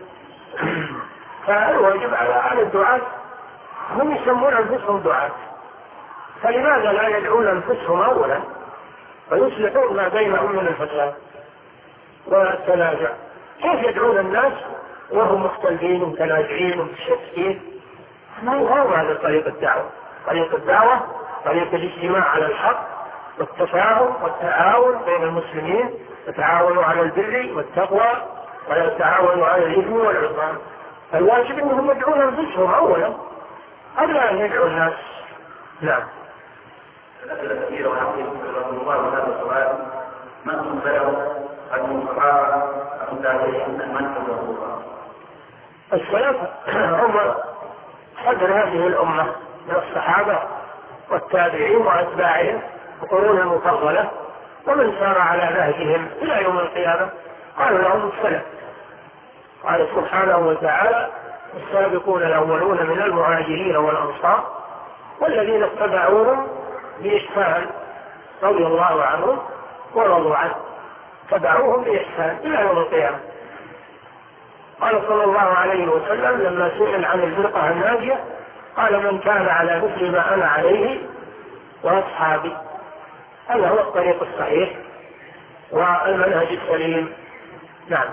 فالواجب على الدعاة، هم يسمون أنفسهم دعاة، فلماذا لا يدعون أنفسهم أولا ويصلحون ما بينهم من الفساد والتنازع؟ كيف يدعون الناس وهم مختلفين ومتنازعين ومتشتتين؟ ما هو هذا طريق الدعوة. طريق الدعوة طريق الاجتماع على الحق والتفاهم والتعاون بين المسلمين، يتعاونوا على البر والتقوى ولا يتعاونوا على الإثم والعصيان. الواجب أنهم يدعون أنفسهم أولا قبل أن يدعوا الناس. نعم. السلف هم حضر هذه الأمة من الصحابة والتابعين وأتباعهم وقرون المفضلة، ومن سار على نهجهم إلى يوم القيامة قالوا لهم السلف. قال سبحانه وتعالى: السابقون الأولون من المهاجرين والأنصار والذين اتبعوهم بإحسان رضي الله عنهم ورضوا عنه، تبعوهم بإحسان إلى يوم القيامة. قال صلى الله عليه وسلم لما سئل عن الفرقة الناجية قال من كان على مثل ما أنا عليه وأصحابي. هذا هو الطريق الصحيح والمنهج السليم. نعم.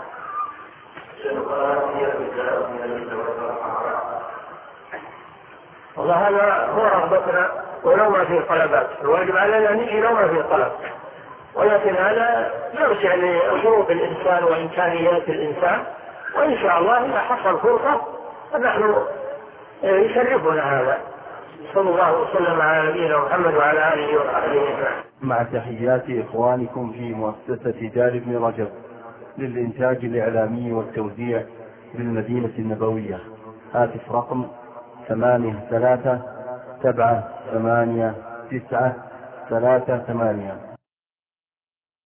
والله هذا هو رغبتنا ولو ما فيه طلبات، الواجب علينا أن نجي لو ما فيه طلب، ولكن هذا يرجع لظروف الإنسان وإمكانيات الإنسان، وإن شاء الله إذا حصل فرصة فنحن يشرفنا هذا. صلى الله وسلم على نبينا محمد وعلى آله وصحبه وسلم. مع تحيات إخوانكم في مؤسسة دار ابن رجب للإنتاج الإعلامي والتوزيع بالمدينة النبوية. هاتف رقم ثمانية ثلاثة سبعة ثمانية تسعة ثلاثة ثمانية.